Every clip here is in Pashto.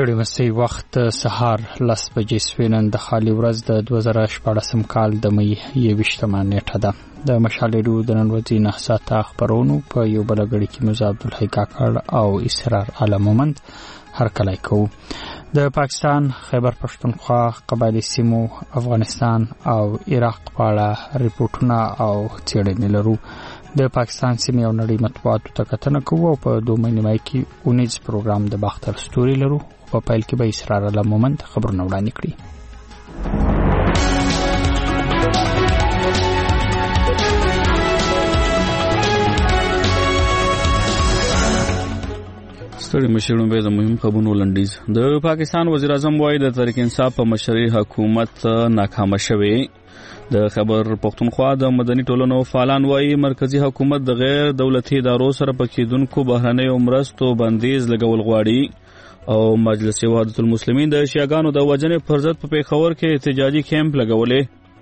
ستړي مسي وخت سهار 10 بجې سوینن د خالي ورځ د 2014 کال د مې 21 نیټه ده. د مشالېدو د نن ورځې 9 ساعته خبرونو په یو بلګړي کې موسی عبدالحی کاکړ او اسرار علمومند هر کله کوو. د پاکستان خیبر پښتونخوا قبایلی سیمو افغانستان او عراق په اړه ریپورتونه او څېړنې لرو. د پاکستان سیمې او نړۍ مطبوعاتو ته کتنه کوو او په 2 مې کې اونیز پروګرام د باختر ستوري لرو. په پیل کې به اسرار علمومند خبرونه وړاندې کړي. ستړي مشرونو به د مهم خبرونو لنډیز. د پاکستان وزیر اعظم وایي د تحریک انصاف په مشرۍ حکومت ناکامه شوی. د خیبر پښتونخوا د مدني ټولنو فعالان وایي مرکزی حکومت د غیر دولتي ادارو سره په کېدونکو بهرنیو مرستو بندیز لګول غواړي او مجلس وحدت المسلمین د شیعاګانو د وژنې پر ضد په پیښور کې احتجاجي کیمپ لګولې.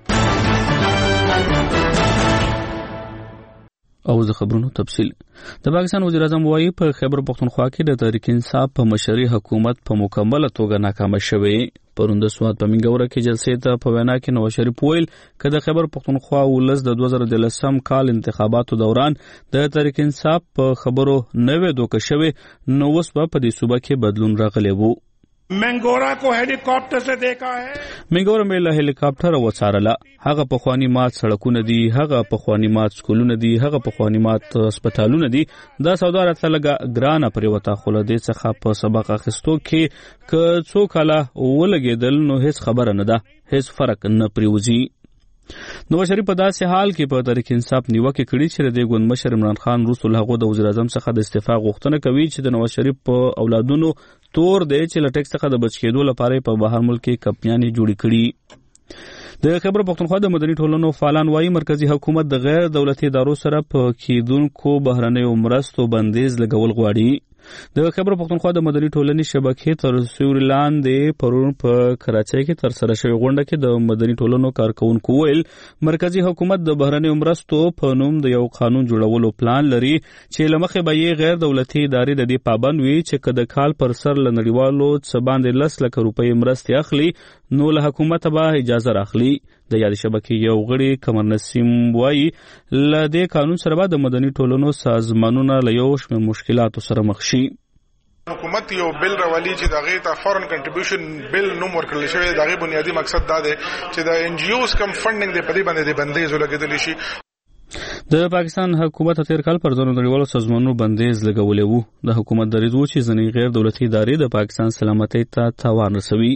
او د خبرونو تفصیل. د پاکستان وزیر اعظم وایي په خیبر پښتونخوا کې د تحریک انصاف په مشرۍ حکومت په مکمله توګه ناکامه شوی. پرون د سواد په منګوره کې جلسې ته په وینا کې نواز شریف ویل چې د خیبر پښتونخوا ولس د 2013 کال انتخاباتو دوران د تحریک انصاف په خبرو نوې دوکه شوی نو اوس په دې صوبه کې بدلون راغلی وو. منګورا کو هلیکاپټر سے دیکھا ہے. منګورا مې له هلیکاپټر وڅارله. هغه په خواني مات سړکونه دي، هغه په خواني مات سکولونه دي، هغه په خواني مات هسپتالونه دي. دا سودا راته لګه ګرانه پرې وتا خو له دې څخه په سبق اخیستو کې ک څو کاله ولګېدل نو هیڅ خبره نه ده، هیڅ فرق نه پریوزي. نواز شریف په داسې حال کې په تحریک انصاف نیوکه کړې چې د ګوند مشر عمران خان وروسته له هغه د وزیر اعظم څخه د استعفا غوښتنه کوي چې د نواز شریف په اولادونو تور دی چې له ټیکس څخه د بچ کېدو لپاره په بهر ملک کې کمپنیانې جوړې کړي. د خیبر پښتونخوا د مدني ټولنو فعالان وایي مرکزی حکومت د غیر دولتي ادارو سره په کېدونکو بهرنیو مرستو بندیز لګول غواړي. د خیبر پښتونخوا د مدني ټولنې شبکې تر سیوري لاندې پرون په کراچۍ کې ترسره شوې غونډه کې د مدني ټولنو کارکونکو ویل مرکزی حکومت د بهرنیو مرستو په نوم د یو قانون جوړولو پلان لري چې له مخې به یې غیر دولتي ادارې د دې پابند وي چې که د کال پر سر له نړیوالو څه باندې 10 لک روپۍ مرستې اخلي نو له حکومت به اجازه راخلي. د یاد شبکې یو غړي قمر نسیم وایي له دې قانون سره به د مدني ټولنو سازمانونه له یو شمېر مشکلاتو سره مخ شي. حکومت یو بل راولي چې دغه ته فورن کنټریبیوشن بل نوم ورکړل شوی. دغه بنیادی مقصد دا دی چې د ان جی اوز کم فندینګ د پدې باندې د بندیز ولګیدل شي. د پاکستان حکومت تیر کال پر ځینو نړیوالو سازمانونو بندیز لګولې وو. د حکومت دریځ و چې ځینې غیر دولتي ادارې د پاکستان سلامتۍ ته تاوان رسوي.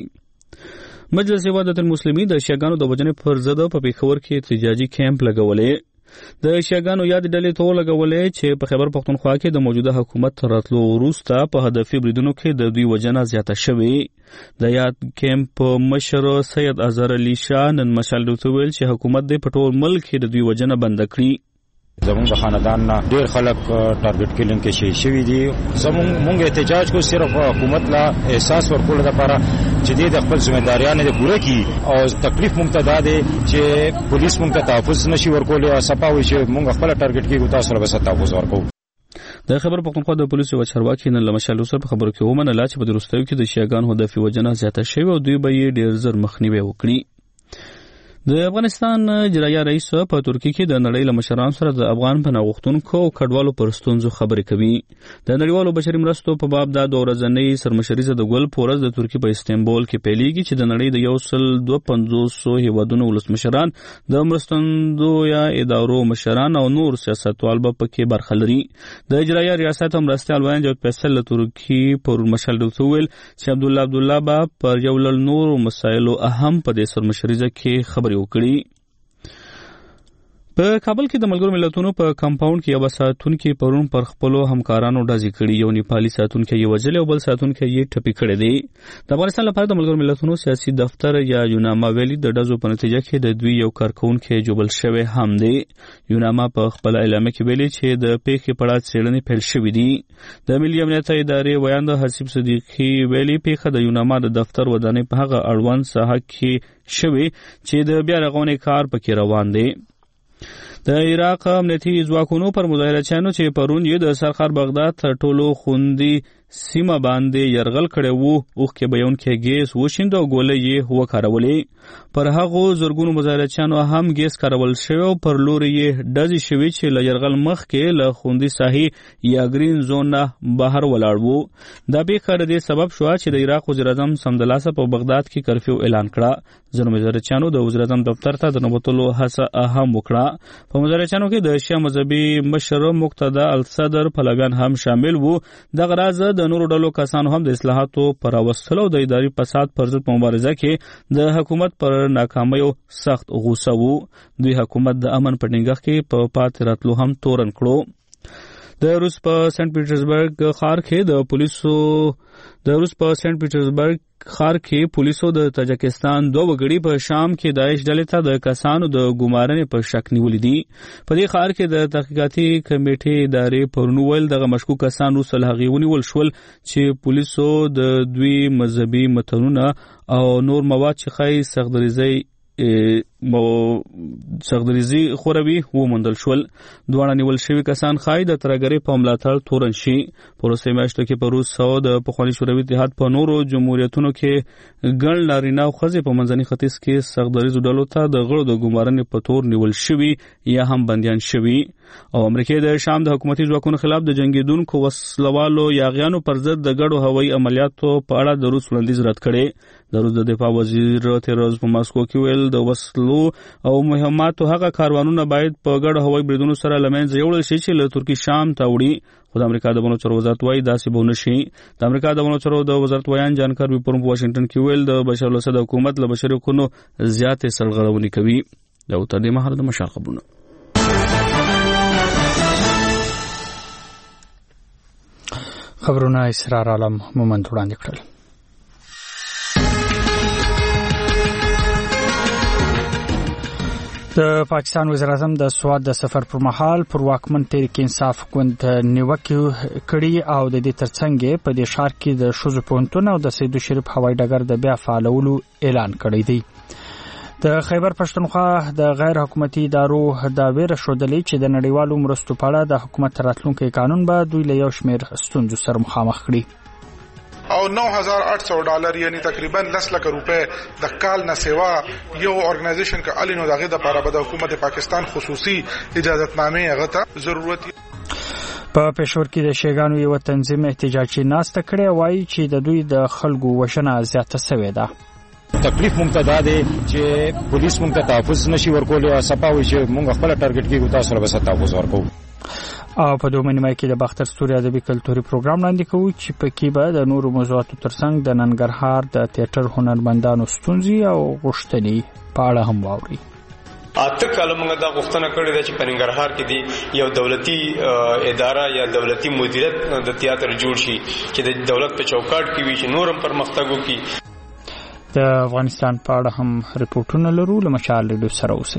مجلس وحدت المسلمین د شیعاګانو د وژنې پر ضد په پیښور کې احتجاجي کیمپ لګولې. د شیعاګانو یاد ډلې ته لګولې چې په خیبر پښتونخوا کې د موجوده حکومت راتلو وروسته په هدفي بریدونو کې د دوی وژنه زیاته شوې. د یاد کیمپ مشر سید اظهر علي شاه نن مشال ډوته ویل چې حکومت د پټول ملک کې د دوی وژنه بند کړي. زمونږ د خاندان نه ډېر خلک ټارګټ کیلینګ کې شوي دي. زمونږ احتجاج کو صرف حکومت لا احساس ورکول لپاره چې د خپل ځمېداریانې د پوره کړي او تکلیف مونږ ته دا دی چې پولیس مونږ ته تحفظ نشي ورکولی او صفاوي چې مونږ خپل ټارګټ کیږو تاسو سره به تحفظ ورکو. د خبر پښتونخوا د پولیسو یو چارواکي نن له مشال سره په خبرو کې ومنله چې په وروستیو کې د شیعاګانو هدفي وژنه زیاته شوې او دوی به یې ډېر زر مخنیوی وکړي. د افغانستان اجرایه رئیس په ترکیه کې د نړۍ له مشرانو سره د افغان پناه غوښتونکو او کډوالو پر ستونزو خبرې کوي. د نړیوالو بشري مرستو په باب دا 2 ورځنۍ سرمشریزه د ګل په ورځ د ترکیه په استانبول کې پیلېږي چې د نړۍ د 152 هیوادونو ولسمشران د مرستندویه ادارو مشران او نور سیاستوال به پکې برخه لري. د اجرایه ریاست مرستیال وایي جوړ فیصل له ترکیه پر مشال ډوته ویل چې عبدالله با پر یو له نور مسایلو اهم په دې سرمشریزه کې خبرې وکړي. په کابل کې د ملګرو ملتونو په کمپاوند کې یو ساتونکي پرون پر خپلو همکارانو ډزې کړي. یو نیپالي ساتونکي یې وژلی او بل ساتونکي یې ټپي کړی دی. د افغانستان لپاره د ملګرو ملتونو سیاسي دفتر یا یوناما ویلي د ډزو په نتیجه کې د دوی یو کارکونکی جوبل شوی هم دی. یوناما په خپل اعلامیه کې ویلي چې د پیښې په اړه څېړنې پیل شوې دي. د ملي امنیت ادارې ویاند حسیب صدیقي ویلي پیښه د یوناما د دفتر ودانۍ په هغه اړوند ساحه کې شوې چې د بیا رغونې کار پکې روان دی. د عراق امنیتي ځواکونو پر مظاهرچیانو چې پرون یې د سرخار بغداد تر ټولو خوندي سیمه باندې يرغل کړی وو اوخکې بیانکې ګیس وشیند او ګولې یې وکارولې پر هغه زورګونو مظاهرچیانو هم ګیس کارول شوی او پر لوري یې ډزې شوی چې له يرغل مخکې له خوندي ساحې یا گرین زون نه بهر ولاړ وو دا به کار دې سبب شو چې د عراق وزیر اعظم سمدلاسه په بغداد کې کرفیو اعلان کړه ځینو مظاهرچیانو د وزیر اعظم دفتر ته د نوبتلو هڅه هم وکړه په مظاهرچیانو کې د شیعه مذهبي مشر مقتدا الصدر پلویان هم شامل وو د غراز د نورو ډلو کسانو هم د اصلاحاتو پر وسلو د اداري فساد پر ضد مبارزه کې د حکومت پر ناکامیو سخت غوسه وو دوی حکومت د امن په ټینګښت کې په پاتې راتلو هم تورن کړو د روس په سنت پیټرزبرګ ښار کې پولیسو د تاجکستان دوه وګړي په شام کې داعش ډلې ته د کسانو د ګمارنې په شک نیولې دي په دې ښار کې د تحقیقاتي کمیټې ادارې پرونی ویل دغه مشکوک کسان وسل هغې ونیول شول چې پولیسو د دوی مذهبي متنونه او نور مواد چې ښایي سغدریزي خوروي وموندل شول دواړه نیول شوي کسان ښایي د ترهګرۍ په ملاتړ تورن شي په وروستیو میاشتو کې په روس او د پخواني شوروي اتحاد په نورو جمهوریتونو کې ګڼ نارینه او ښځې په منځني ختیځ کې سغدریزو ډلو ته د غړو د ګمارنې په تور نیول شوي یا هم بندیان شوي او امریکا د شام د حکومتي ځواکونو خلاف د جنگیدونکو وسلوالو یاغیانو پر ضد د ګډو هوایي عملیاتو په اړه د روس وړاندیز رد کړي د روس د دفاع وزیر تیر ورځ په ماسکو کې ویل د وسلو او مهماتو هغه کاروانونه باید په ګډو هوایي بریدونو سره له منځه یوړل شي چې له ترکیې شام ته وړي خو د امریکا د بڼو چارو وزارت وایي داسې به ونه شي د امریکا د بڼو چارو د وزارت ویان جان کاربي پرون په واشنګټن کې ویل د بشار الاسد حکومت له بشري حقوقو زیاتې سرغړونې کوي دا تر دې مهاله د مشال خبرونه خبرونه اسرار عالم مومند وړاندې کړل د پاکستان وزیر اعظم د سواد د سفر پر مهال پر واکمن تحریک انصاف ګوند نیوکه کړي او د دې ترڅنګ په دې ښار کې د ښځو پوهنتون او د سید شریف هوایي ډګر د بیا فعالولو اعلان کړی دی د خیبر پښتونخوا د غیر حکومتي ادارو دا ویره شودلې چې د نړیوالو مرستو په اړه د حکومت راتلونکي قانون به دوی له یو شمېر ستونزو سره مخامخ کړي او $9,800 یعنی تقریبا 10 لک روپے د کال نه سیوا یو ارګنایزیشن کا الینو دغه د لپاره د حکومت پاکستان خصوصي اجازهتنامه هغه ته ضرورت په پېښور کې د شیګانو یو تنظیم احتجاجي ناسته کړې وایي چې د دوی د خلکو وشنه زیاته شوې ده تکلیف مونږ ته دا دی چې پولیس مونږ ته تحفظ نشي ورکول او صفاوي چې مونږ خپل ټارګټ کیږو تاسو سره به تحفظ ورکو او په دوه مهمه کې د باختر ستوري ادبي کلتوري پروګرام وړاندې کوي چې په کې به د نورو موضوعاتو ترڅنګ د ننګرهار د تیاتر هنرمندانو ستونزې او غوښتنې په اړه هم واوري اته کله موږ دا غوښتنه کړې ده چې په ننګرهار کې دی یو دولتي اداره یا دولتي مدیریت د تیاتر جوړ شي چې د دولت په چوکاټ کې وي چې نورم پرمختګ وکړي د افغانستان په اړه هم رپورټونه لرو له مشال ریډیو سره اوسئ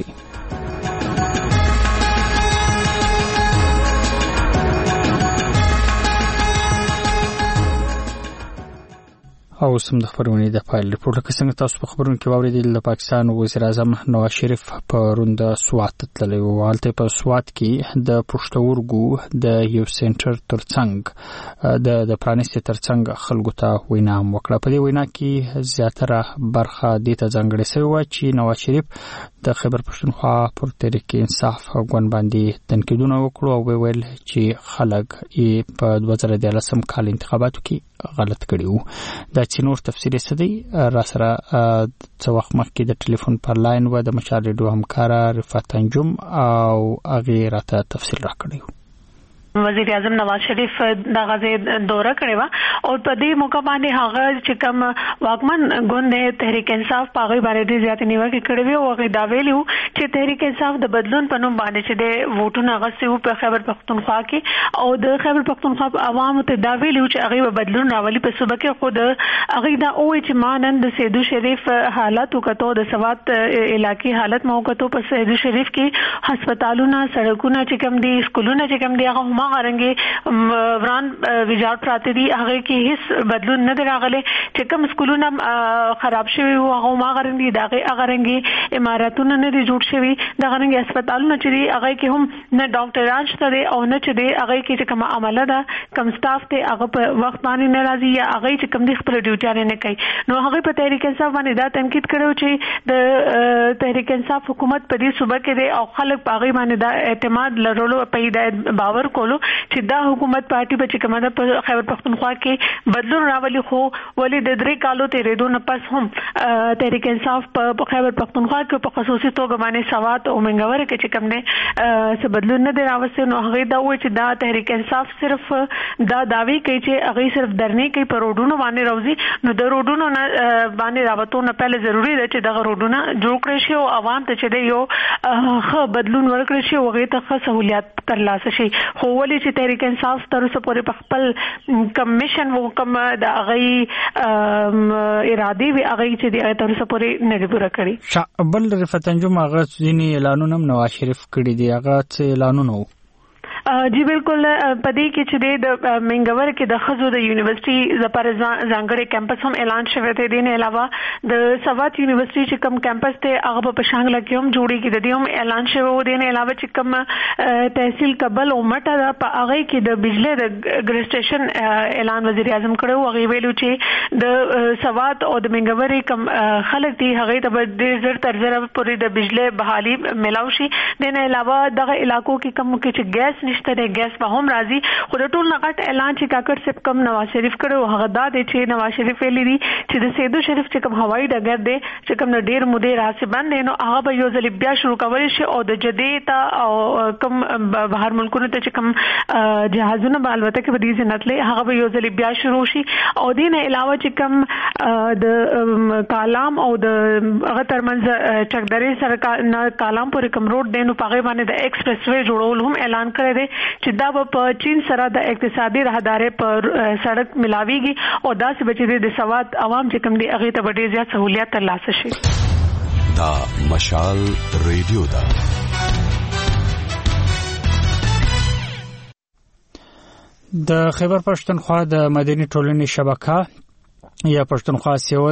او سم د خبرونې د فایل ریپورت کې څنګه تاسو په خبرونو کې واورېدل د پاکستان وزیر اعظم نواز شریف په روند سوات تللی و حالت په سوات کې د پښتورګو د یو سنټر ترڅنګ د پرانیستي ترڅنګ خلکو ته وینا وکړه په دې وینا کې زیاتره برخه د ته ځانګړې شوی و چې نواز شریف د خیبر پښتونخوا پر تحریک انصاف ګوند باندې تنقیدونه وکړو او ویل چې خلک یې په 2013 کال انتخاباتو کې غلط کړي وو د چینور تفصیلی سدي را سره څو وخت مخکې د ټلیفون پر لاین و د مشال ریډیو همکار رفعت انجم او هغه راته تفصیل راکړی وزیر اعظم نواز شریف د غزې دوره کړې و او په دې موقع باندې هغه چې کوم واکمن ګوند تحریک انصاف پاغي باندې زیات نیوکه کړې و او هغه دا ویلو چې تحریک انصاف د بدلون په نوم باندې چې د ووټونو غوښتنه په خیبر پښتونخوا کې او د خیبر پښتونخوا عوامو ته دا ویلو چې هغه بدلون راولي په صوبه کې خود هغه دا او چې مانند د سید شریف حالت وکړو د سوات علاقې حالت مو وکړو په سید شریف کې هسپتالونه سړکونه چې کوم دي سکولونه چې کوم دي هغه همغه رنګ وران ویجاړ پراته دي هغه کې هیڅ بدلون نه راغلی چې کوم سکولونه خراب شوی وو هغه همغه رنګ دي دغه هغه رنګ اماراتونه نه دي جوړ شوی دغه رنګ هسپتالونه چې دي هغه کې هم نه ډاکټران شته دي او نه چې دي هغه کې چې کوم عمله ده کم سټاف ته هغه په وخت باندې نه راځي یا هغه چې کوم دي خپل ډیوټي نه کوي نو هغه په تحریک انصاف باندې دا تنقید کړو چې د تحریک انصاف حکومت په دې صوبه کې دی او خلک پاغي باندې دا اعتماد لرلو په باور کولو چې دا حکومت پارټي به چې کومه په خیبر پختونخوا کې بدلون راولي خو ولې د 3 کالو تیرېدو نه پس هم تحریک انصاف په خیبر پختونخوا کې په خصوصي توګه باندې سوات او منګور کې چې کوم نه څه بدلون نه دی راوستي نو هغه دا وایي چې دا تحریک انصاف صرف دا داوی کوي چې هغه صرف درنې کوي په روډونو باندې راوځي نو د روډونو باندې راوتو نه پهل ضروری ده چې دغه روډونه جوړ کړي شي او عوام ته چې یو ښه بدلون ورکړي شي او هغه ته ښه سہولیات ترلاسه شي خو ولې چې تحریک انصاف تر اوسه پورې په خپل کمیشن و کوم د هغه ارادي وی هغه چې د تر اوسه پورې نه دی پوره کړی بل رفعت انجم هغه ځینې اعلانونه نواز شریف کړی دی هغه څه اعلانونه جی بالکل پدې کې چې د منګور کې د خزو د یونیورسيټي زپر ځانګړي کیمپس هم اعلان شوی دی دین علاوه د سوات یونیورسيټي چې کوم کیمپس ته هغه په شانګله کې هم جوړیږي د دې هم اعلان شوی و دین علاوه چې کوم تحصیل کبل او مټه په هغه کې د بجلی د ګریسټیشن اعلان وزیر اعظم کړو هغه ویلو چې د سوات او د منګور کوم خلک دي هغه ته د زر تر زر پورې د بجلی بحالي ملاوي شي دین علاوه دغه علاقو کې کوم کې چې ګیس نشته ګیس به هم راځي خو د ټول نغټ اعلان چې کاکړ صاحب کم نواز شریف کړو هغه دا دی چې نواز شریف ویلي دي چې د سیدو شریف چې کوم هوایي ډګر دی چې کوم ډیر مودې راسي باندې نو هغه به یو ځل بیا شروع کولی شي او د جدې ته او کوم بهر ملکونو ته چې کوم جهازونه به البته کې بدی زنت لې هغه به یو ځل بیا شروع شي او دین علاوه چې کوم د کالام او د هغه ترمنځ چکدرې سره کالام پورې کوم روډ دی نو په هغه باندې د ایکسپریس وے جوړول هم اعلان کړی دی چې دا په چین سره د اقتصادي راهدارې پر سړک ملاويږي او دا چې بچي د سواد عوام چې کوم دي هغه ته ډېر زیات سہولیات ترلاسه شي دا مشال ریډیو دا د خیبر پښتونخوا د مدني ټولنې شبکه یا پښتونخوا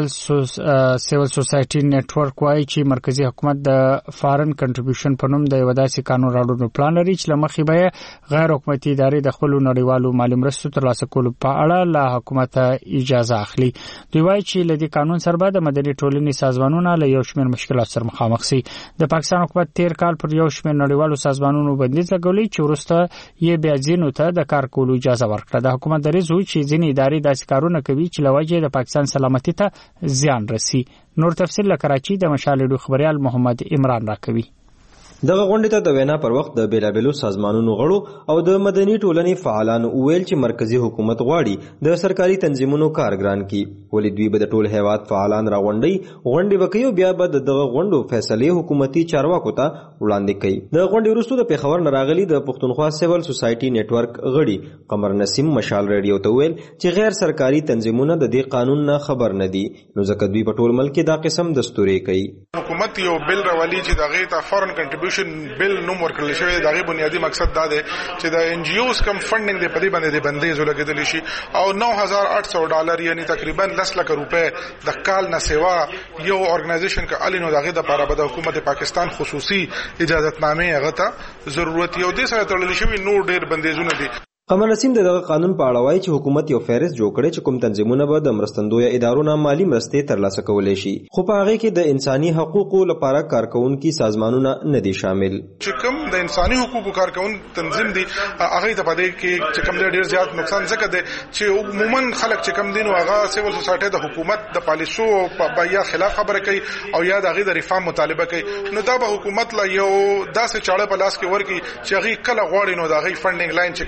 سیول سوسایټي نتورک وايي چې مرکزی حکومت د فارن کنټریبیوشن په نوم د یو داسې قانون راوړلو پلان لري چې لمخې به غیر حکومتي ادارې د خپل نړیوالو مالي مرستو ترلاسه کولو په اړه له حکومت اجازه اخلي دوی وايي چې لدی قانون سره به د مدني ټولنې سازمانونو له یو شمېر مشکلات سره مخامخ شي د پاکستان حکومت تیر کال پر یو شمېر نړیوالو سازمانونو بندیز لګولې چې وروسته یې بیا ځینو ته د کار کولو اجازه ورکړه د حکومت دریځ و چې ځینې ادارې داسې کارونه کوي چې لوجه د پاکستان سلامتی ته زیان رسي نور تفصیل له کراچي د مشال ریډیو خبريال محمد عمران راکوي دغه غونډې ته د وینا پر وخت د بیلابلو سازمانونو غړو او د مدني ټولنې فعالانو ویل چې مرکزی حکومت غواړي د سرکاري تنظیمونو کارګران کی ولې دوی به د ټول هیواد فعالان غونډې وکړي بیا به دغه غونډو فیصله حکومتي چارواکو ته وړاندې کوي د غونډې وروسته د پیښور نراغلي د پښتونخوا سیول سوسایټي نتورک غړي قمر نسیم مشال ریډیو ته ویل چې غیر سرکاري تنظیمونه د دې قانون نه خبر نه دي نو ځکه دوی په ټول ملک دا قسم دستوري کوي حکومت یو بل راولي چې دغه ته فورن کنټریبیوشن بل نوم ورکړل شوی دغه بنیادی مقصد دا دی چې د ان جی اوز کم فندینګ دی په دې باندې د بندیز ولګیدل شي او $9800 یعنی تقریبا 10 لک روپے د کال نه سیوا یو ارګنایزیشن کا الینو دغه د لپاره د حکومت پاکستان خصوصي اجازهتنامه هغه ته ضرورت یو دي سره تړل شوی نور ډیر بندیزونه دي قمر نسیم دغه قانون په اړه وایي چې حکومت یو فهرست جوړ کړي چې کوم تنظیمونه به د مرستندوی ادارو نه مالی مرستې ترلاسه کولای شي خو په هغه کې د انساني حقوقو لپاره کارکونکو سازمانونه نه دي شامل چې کوم د انساني حقوقو کارکون تنظیم دي هغه ته پدې کې چې کوم ډیر زیات نقصان ځکه دي چې عموما خلک چې کوم دین او هغه سیول سوسایټي د حکومت د پالیسو په یا خلاف خبره کوي او یا د هغه د ریفارم مطالبه کوي نو دا به حکومت لا یو داسې چاړه په لاس کې ورکی چې هغه کله غواړي نو د هغه فندینګ لاین چې کوم دین او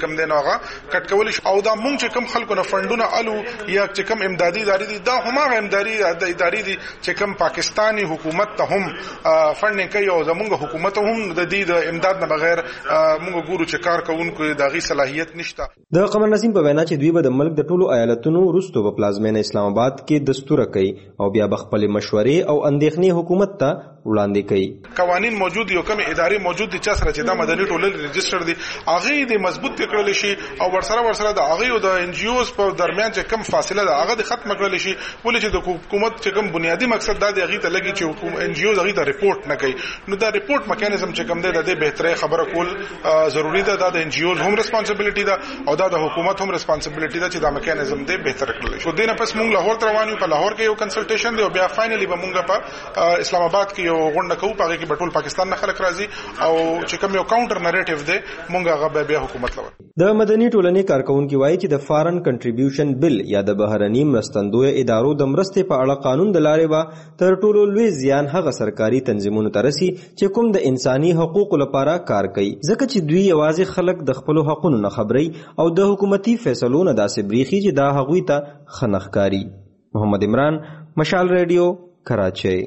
هغه کټ کول شي او دا مونږ چې کم خلکو نه فندونه الو یا چې کم امدادي ادارې دي دا هم هغه امدادي ادارې دي چې کم پاکستانی حکومت ته هم فندینګ کوي او زموږ حکومت هم د دې د امداد نه بغیر موږ ګورو چې کار کوونکو دغه صلاحیت نشته. د قمر نسیم په وینا چې دوی به د ملک د ټولو ایالتونو وروسته په پلازمینه اسلام آباد کې دستور کوي او بیا بخپل مشورې او اندېښنې حکومت ته وړاندې کوي. قوانین موجود دي او کوم ادارې موجود دي چې سره چې د مدني ټولنې رجستر دي هغه د مضبوط کړل شي او ورسره د هغه او د ان جی اوز په درمیان چې کم فاصله ده هغه د ختم کړل شي ولې چې د حکومت چې کوم بنیادی مقصد دا دی هغه ته لګي چې حکومت ان جی اوز هغه ته ریپورت نه کوي نو دا ریپورت میکانیزم چې کوم دی د بهتري خبره کول ضروری ده. دا د ان جی اوز هم ریسپانسیبিলিټي ده او دا د حکومت هم ریسپانسیبিলিټي ده چې دا میکانیزم دی بهتر کړل شي. دینه پس موږ لاهور ته روان یو په لاهور کې یو کنسلټیشن دی او بیا فائنلی به موږ په اسلام آباد کې یو غونډه کوو په کې ټول پاکستان نه خلک راځي او چې کوم یو کاونټر نریټیو دی موږ هغه بیا حکومت لور. د مدني ټولنې کارکونکو وایي چې د فارن کنټریبیوشن بل یا د بهرني مرستندوی ادارو د مرستې په اړه قانون د لارې به تر ټولو لوی زیان هغه سرکاري تنظیمونو ته رسي چې کوم د انساني حقوقو لپاره کار کوي ځکه چې دوی یوازې خلک د خپل حقوقو نه خبري او د حکومتي فیصلو نه داسې بریخي چې دا هغوی ته خنخکاری. محمد عمران، مشال ریډیو، کراچۍ.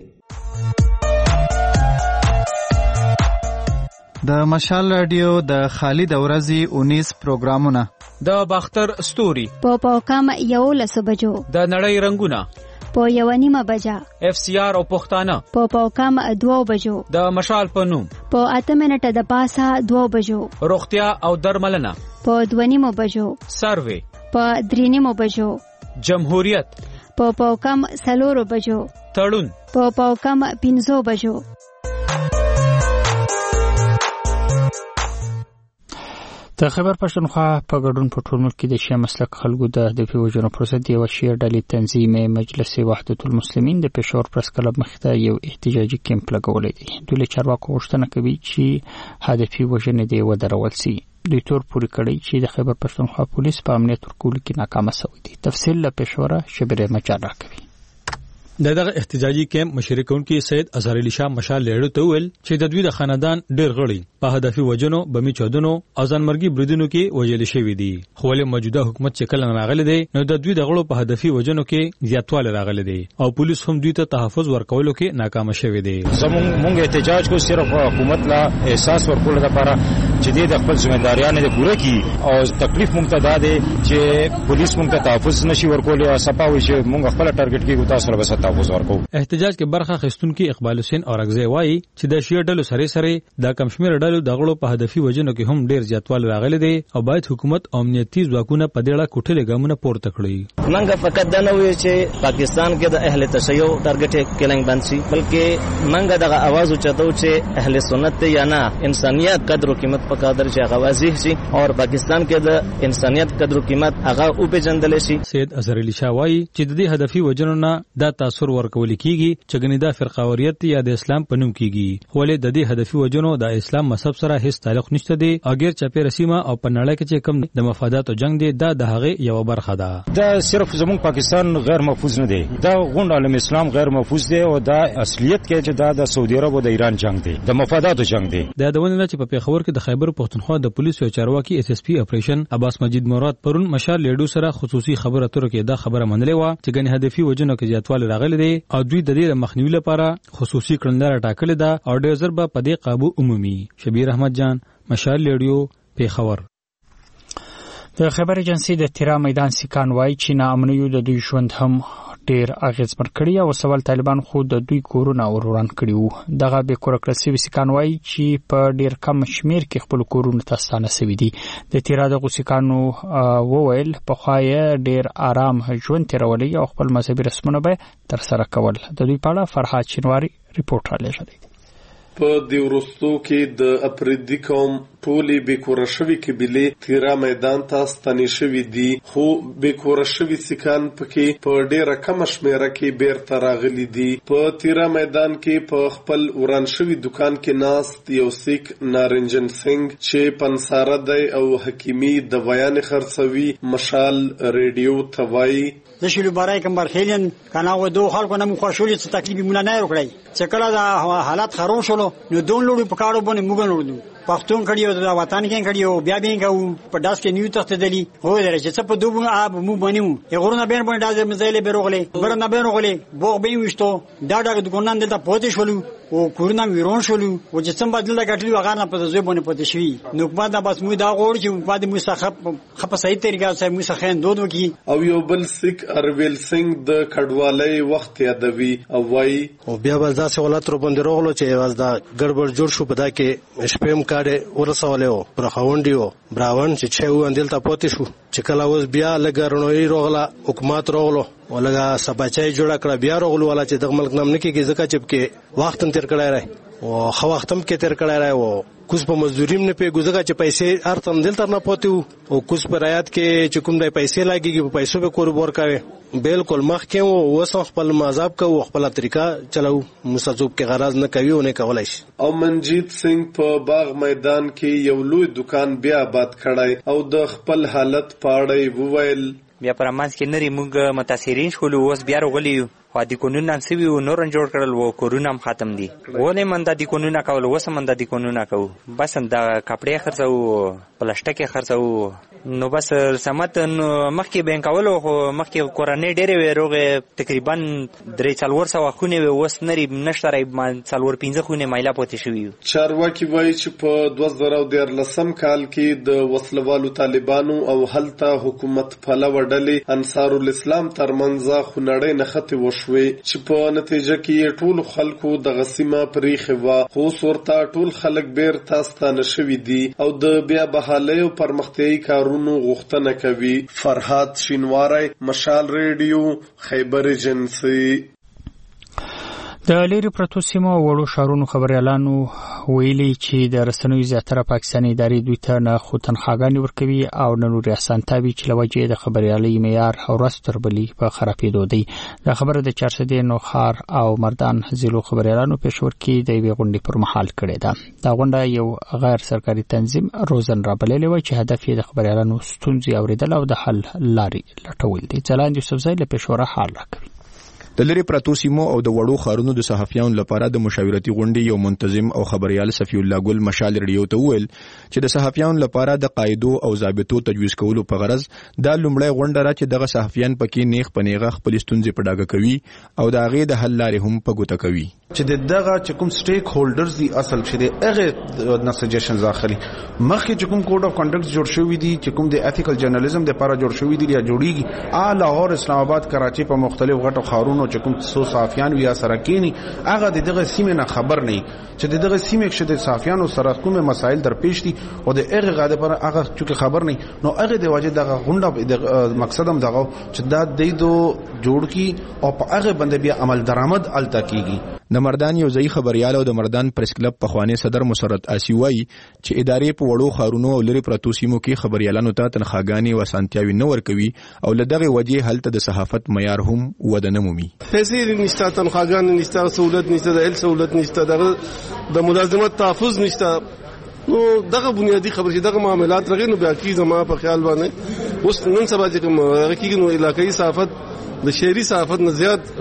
د مشال رادیو د خالد ورځي 19 پروګرامونه د باختر ستوري په کم 11 بجو د نړۍ رنگونه په 1:30 بجا اف سی آر او پښتانه په کم 2 بجو د مشال په نوم په 8 منټه د پاسه 2 بجو روغتیا او درملنه په 2:30 بجو سروي په 3:30 بجو جمهوریت په کم 4 بجو تړون په کم 15 بجو. د خیبر پښتونخوا په ګډون په ټول ملک کې د شیعه مسلک خلکو د هدفي وژنو پر ضد یو شیعه ډلې تنظیم مجلس وحدت المسلمین د پېښور پرس کلب مخې ته یو احتجاجي کیمپ لګولی دی. دوی له چارواکو غوښتنه کوي چې هدفي وژنې دې ودرول سي. دوی تور پورې کړی چې د خیبر پښتونخوا پولیس په امنیت ورکولو کې ناکامه شوی دی. تفصیل له پېښوره شبیر مچان راکوي. دغه احتجاجي کیمپ مشرکون کې سید اظهر علي شاه مشال لیړو ته ویل چې د دوی د خاندان ډېر غړي په هدفي وژنو بمی چودنو او ځانمرګي بریدونو کې وژل شوی دي. خو له موجوده حکومت چې کله راغلی دی نو د دوی د غړو په هدفي وژنو کې زیاتواله راغلی دی او پولیس هم دوی ته تحفظ ورکولو کې ناکام شوی دی. زموږ احتجاج کو صرف حکومت لا احساس ورکول لپاره چې د خپل ځمېداریانه د پوره کی او تکلیف مونږ ته داده چې پولیس مونږ ته تحفظ نشي ورکول او صفاوي چې مونږ خپل ټارګټ کې تاسو سره وسه تحفظ ورکو. احتجاج کې برخه اخیستونکو اقبال حسین اورغزی وایي چې د شیعه ډلو سره د کمشمیر ډلو د غړو په هدفي وژنو کې هم ډیر زیاتوالی راغلی دی او باید حکومت امنیتي ځواکونه په دې اړه کوټلې ګامونه پورته کړي. منګه فقط دا نه وي چې پاکستان کې د اهل تشیع ټارګټ کلنګ بند شي بلکې منګه دغه आवाज اوچتو چې اهل سنت یا نه انسانيت قدر او قیمت په قدر چې هغه واضح شي او پاکستان کې د انسانيت قدر او قیمت هغه او په جندل شي. سید اظهر علي شاه وایي چې د دې هدفي وژنو نه د تاثیر ورکول کیږي چې ګنیدا فرقاوریت یا د اسلام په نوم کیږي خو له د دې هدفي وژنو د اسلام مذهب سره هیڅ تعلق نشته دی. اگر چپه رسیمه او په نړۍ کې چې کم د مفادات او جنگ دی دا د هغه یو برخه ده. دا صرف زموږ پاکستان غیر محفوظ نه دی دا غونډه عالم اسلام غیر محفوظ دی او دا اصلیت کې چې دا د سعودي عرب او د ایران جنگ دی د مفادات او جنگ دی. دا د ونه چې په پیښور کې د خیبر پښتونخوا د پولیسو او چارواکي اس اس پی اپریشن عباس مجید مراد پرون مشال لیډو سره خصوصي خبره اترو کې دا خبره منلې و چې ګنې هدفي وژنو کې زیاتوالی راغلی دی او دوی د دې مخنیوي لپاره خصوصي کړندره ټاکلې ده او ډېر زر به په دې قابو عمومي. شبیر احمد جان، مشال لیډیو، پیښور. د خبر ایجنسی د تیرا میدان سکان وایي چې ناامنیو د دوی ژوند هم ډیر اغیزمن کړی او سوال طالبان خو د دوی کورونه وران کړي وو. دغه به کورکلسي سکان وایي چې په ډیر کم شمیر کې خپل کورونه تاسانه سوي دي. د تیرا د غوسکانو وویل په خای ډیر آرام ژوند تیرولي او خپل مذهبي رسمونه به تر سره کول. د دوی په اړه فرحات شینواری ریپورت را لېږلی. په دې وروستو کې د اپریدي قوم ټولې بیکوره شوي قبیلې تیرا میدان ته ستنې شوي دي خو بیکوره شوي سیکان پکې په ډېره کمه شمېره کې بیرته راغلي دي. په تیرا میدان کې په خپل وران شوي دکان کې ناست یو سیک نارنجن سنگ چې پنساره دی او حکیمي د بیان خرڅوي مشال ریډیو ته وایي زه شلو برای کوم برخیلین کنه و دو خلکو نه مخوشولې څه تکلیف مونږ نه وکړي چې کله دا حالات خراب شول نو دون لوري په کارو باندې موږ نورو پښتون کړي او د وطن کې کړي او بیا به کو په داس کې نیو تخت دلی هو درې چې څه په دوه آب مو بنیو یغورونه بین باندې داز مزایله بیروغله برنه بیروغله بوغ به وشتو دا د ګونان دلته پوتې شولو او کورونا ویرون شولو او چې څنګه بدل غټلی هغه نه په ځای باندې پاتې شوی نو په دا بس مو دا غوړ چې په دې مو خپ صحیح طریقه سره مو څخه دود وکي او یو بل سیک ارویل سنگ د کډوالۍ وخت یادوي او وای او بیا بل ځاسه ولات رو باندې روغلو چې واز دا ګډوډ جوړ شو په دا کې شپم کاډه ورسولې پر خوندیو براون چې چېو اندل ته پاتې شو چې کله اوس بیا لګرنوي روغلا حکومت روغلو ولګه سباچای جوړ کړ بیا روغلو ولا چې د ملک نام نه کېږي ځکه چې وخت تیر کړای راي او خو وختم کې تیر کړای راي او کوس په مزدوریم نه په ګوزګه چې پیسې ارتم دل تر نه پاتیو او کوس په رایات کې چې کوم د پیسې لاګيږي په پیسو به کوربور کوي بالکل مخ کې او وسو خپل مذهب کو خپل طریقہ چلو مسجوب کې غرض نه کوي او نه کولای شي او منجیت سنگ په باغ میدان کې یو لوی دکان بیا آباد کړای او د خپل حالت پاړی وویل بیا پر امانس کې نری موږ متاثرین شولو اوس بیا وغلیو خو د قانون نن سوي او نور جوړ کړل وو کورونا ختم دي ولې من د قانون کول وس من د قانون کو بس د کپڑے خرڅو پلاستیک خرڅو نو بس سمت مخکې بینکولو خو مخکې کورنۍ ډېرې وروغه تقریبا 3-400 خونه وس نری نشتري 4-5 خونه مایلا پاتې شوی چارواکي وایي چې په 2013 کال کې د وسلوالو طالبانو او هلته حکومت پلوه ډلې انصار الاسلام ترمنځ خونړۍ نښتې وشوي چې په نتیجه کې ټول خلکو د غسیمه پریخه وا خو صورت ټول خلک بیر تاستانه شوی دي او د بیا بحالۍ او پرمختیايي کارونو غوښتنه کوي فرحات شینواری مشال ریډیو خیبر ایجنسی د لری پروتو سیمو وړو شهرونو خبريالانو ویلي چې د رسنوي زیاتره پاکستاني ادارې دوی ته نه خو تنخواګانې ورکوي او نه نوري اسانتاوي چې لوجه د خبريالي معیار او رستربلي په خرابېدو دی د خبره د 400 نوخار او مردان ضلع خبريالانو پېښور کې د وی غونډې پر مهال کړې ده دا غونډه یو غیر سرکاري تنظیم روزن را بللې و چې هدف یې د خبريالانو ستونزې اوریدل او د حل لاري لټول دي ځلاند یوسف زای له پېښور حال راکوي د لری پروتو سیمو او د وړو خارونو د صحافیانو لپاره د مشاورتي غونډې یو منتظم او خبريال صفی الله ګل مشال ریډیو ته ویل چې د صحافیانو لپاره د قاعدو او ضابطو تجویز کولو په غرض دا لومړی غونډه را چې دغه صحافیان پکې نیغ پنیغه خپل ستونزې په ډاګه کوي او د هغه د حل لارې هم په ګوته کوي چې دغه چې کوم سټیک هولډرز دي اصل چې هغه نه سجیشنز اخلي مخکې چې کوم کوډ اف کنډکټ جوړ شوی دي چې کوم د ایتیکل جرنالیزم د لپاره جوړ شوی دي یا جوړیږي لاهور اسلام آباد کراچي په مختلف غټو خارونو چې کوم سو صحافیان ویا سره کینی هغه دغه سیمه نه خبر نه چې دغه سیمه کې د صحافیانو سره کوم مسایل درپېښ دي او د هغه غاده پر هغه چې خبر نه نو هغه د واجب دغه غونډه د مقصد هم دغه چې دا د دو جوړ کی او په هغه باندې بیا عمل درآمد الته کیږي د مردان یو ځای خبريال او د مردان پریس کلب په خوانی صدر مسرت آسی وای چې ادارې په وړو خارونو او لری پروتو سیمو کې خبريالانو ته تنخواګانې او سانتیاوي نه ورکوي او لدغه وجه هلته د صحافت معیار هم ودنه مومي پیسې نشته تنخواګانې نشته سہولت نشته د سہولت نشته د ملازمت تحفظ نشته نو دغه بنیادی خبر چې دغه معاملات رغې نو بیا کی زما په خیال باندې اوس نن سبا چې کوم رقیق نو علاقائی صحافت د شهري صحافت نه زیات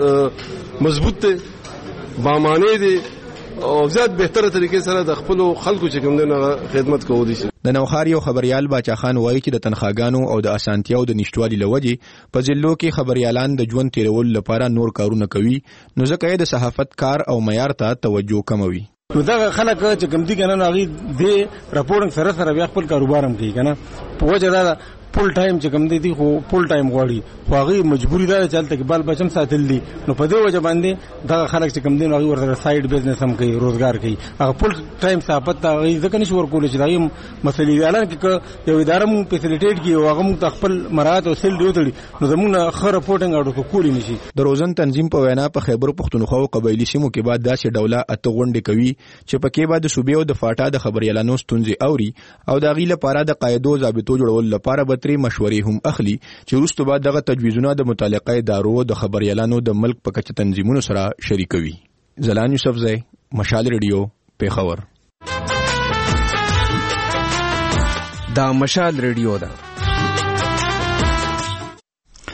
مضبوط ته بامانه دي او زیات بهتره طریقې سره د خپل خلکو چې کوم دغه خدمت کوي دي د نوخار یو خبريال باچا خان وایي چې د تنخواګانو او د اسانتیاو د نشټوالي لوجه په ضلعو کې خبريالان د ژوند تیرول لپاره نور کارونه کوي نو ځکه د صحافت کار او معیار ته توجه کموي نو دا خلک چې کوم دي کنه هغه د راپورټینګ سره بیا خپل کاروبار هم کوي کنه په وجه دا فول ټایم چې کوم دي خو فول ټایم غواړي خو هغه مجبوری ده چې تل بال بچم ساتل دي نو په دې وجه باندې دا خلک چې کوم دي هغه ورته سایډ بزنس هم کوي روزګار کوي هغه فول ټایم صحافت هغه ځکه نشي ورکول چې دا مسلې اعلان کې یو اداره مو فیسیلیټیټ کی او هغه مو خپل مراحت او سیل دی وتړي نو زموږ خره رپورټینګ اډو کولی نشي د روزن تنظیم په وینا په خیبر پختونخوا او قبایلی سیمو کې بعد داسې ډوله اته غونډې کوي چې پکې بعد صوبې او د فاټا د خبريالانو ستونزې اوري او د غیله لپاره د قاعدو ضابطو جوړول لپاره بتري مشورې هم اخلي چې وروسته بعد دغه تجویزونه د متعلقه ادارو د خبريالانو د ملک په کچه تنظیمونو سره شریکوي زلان یوسف زئی مشال ریډیو پیښور دا مشال ریډیو ده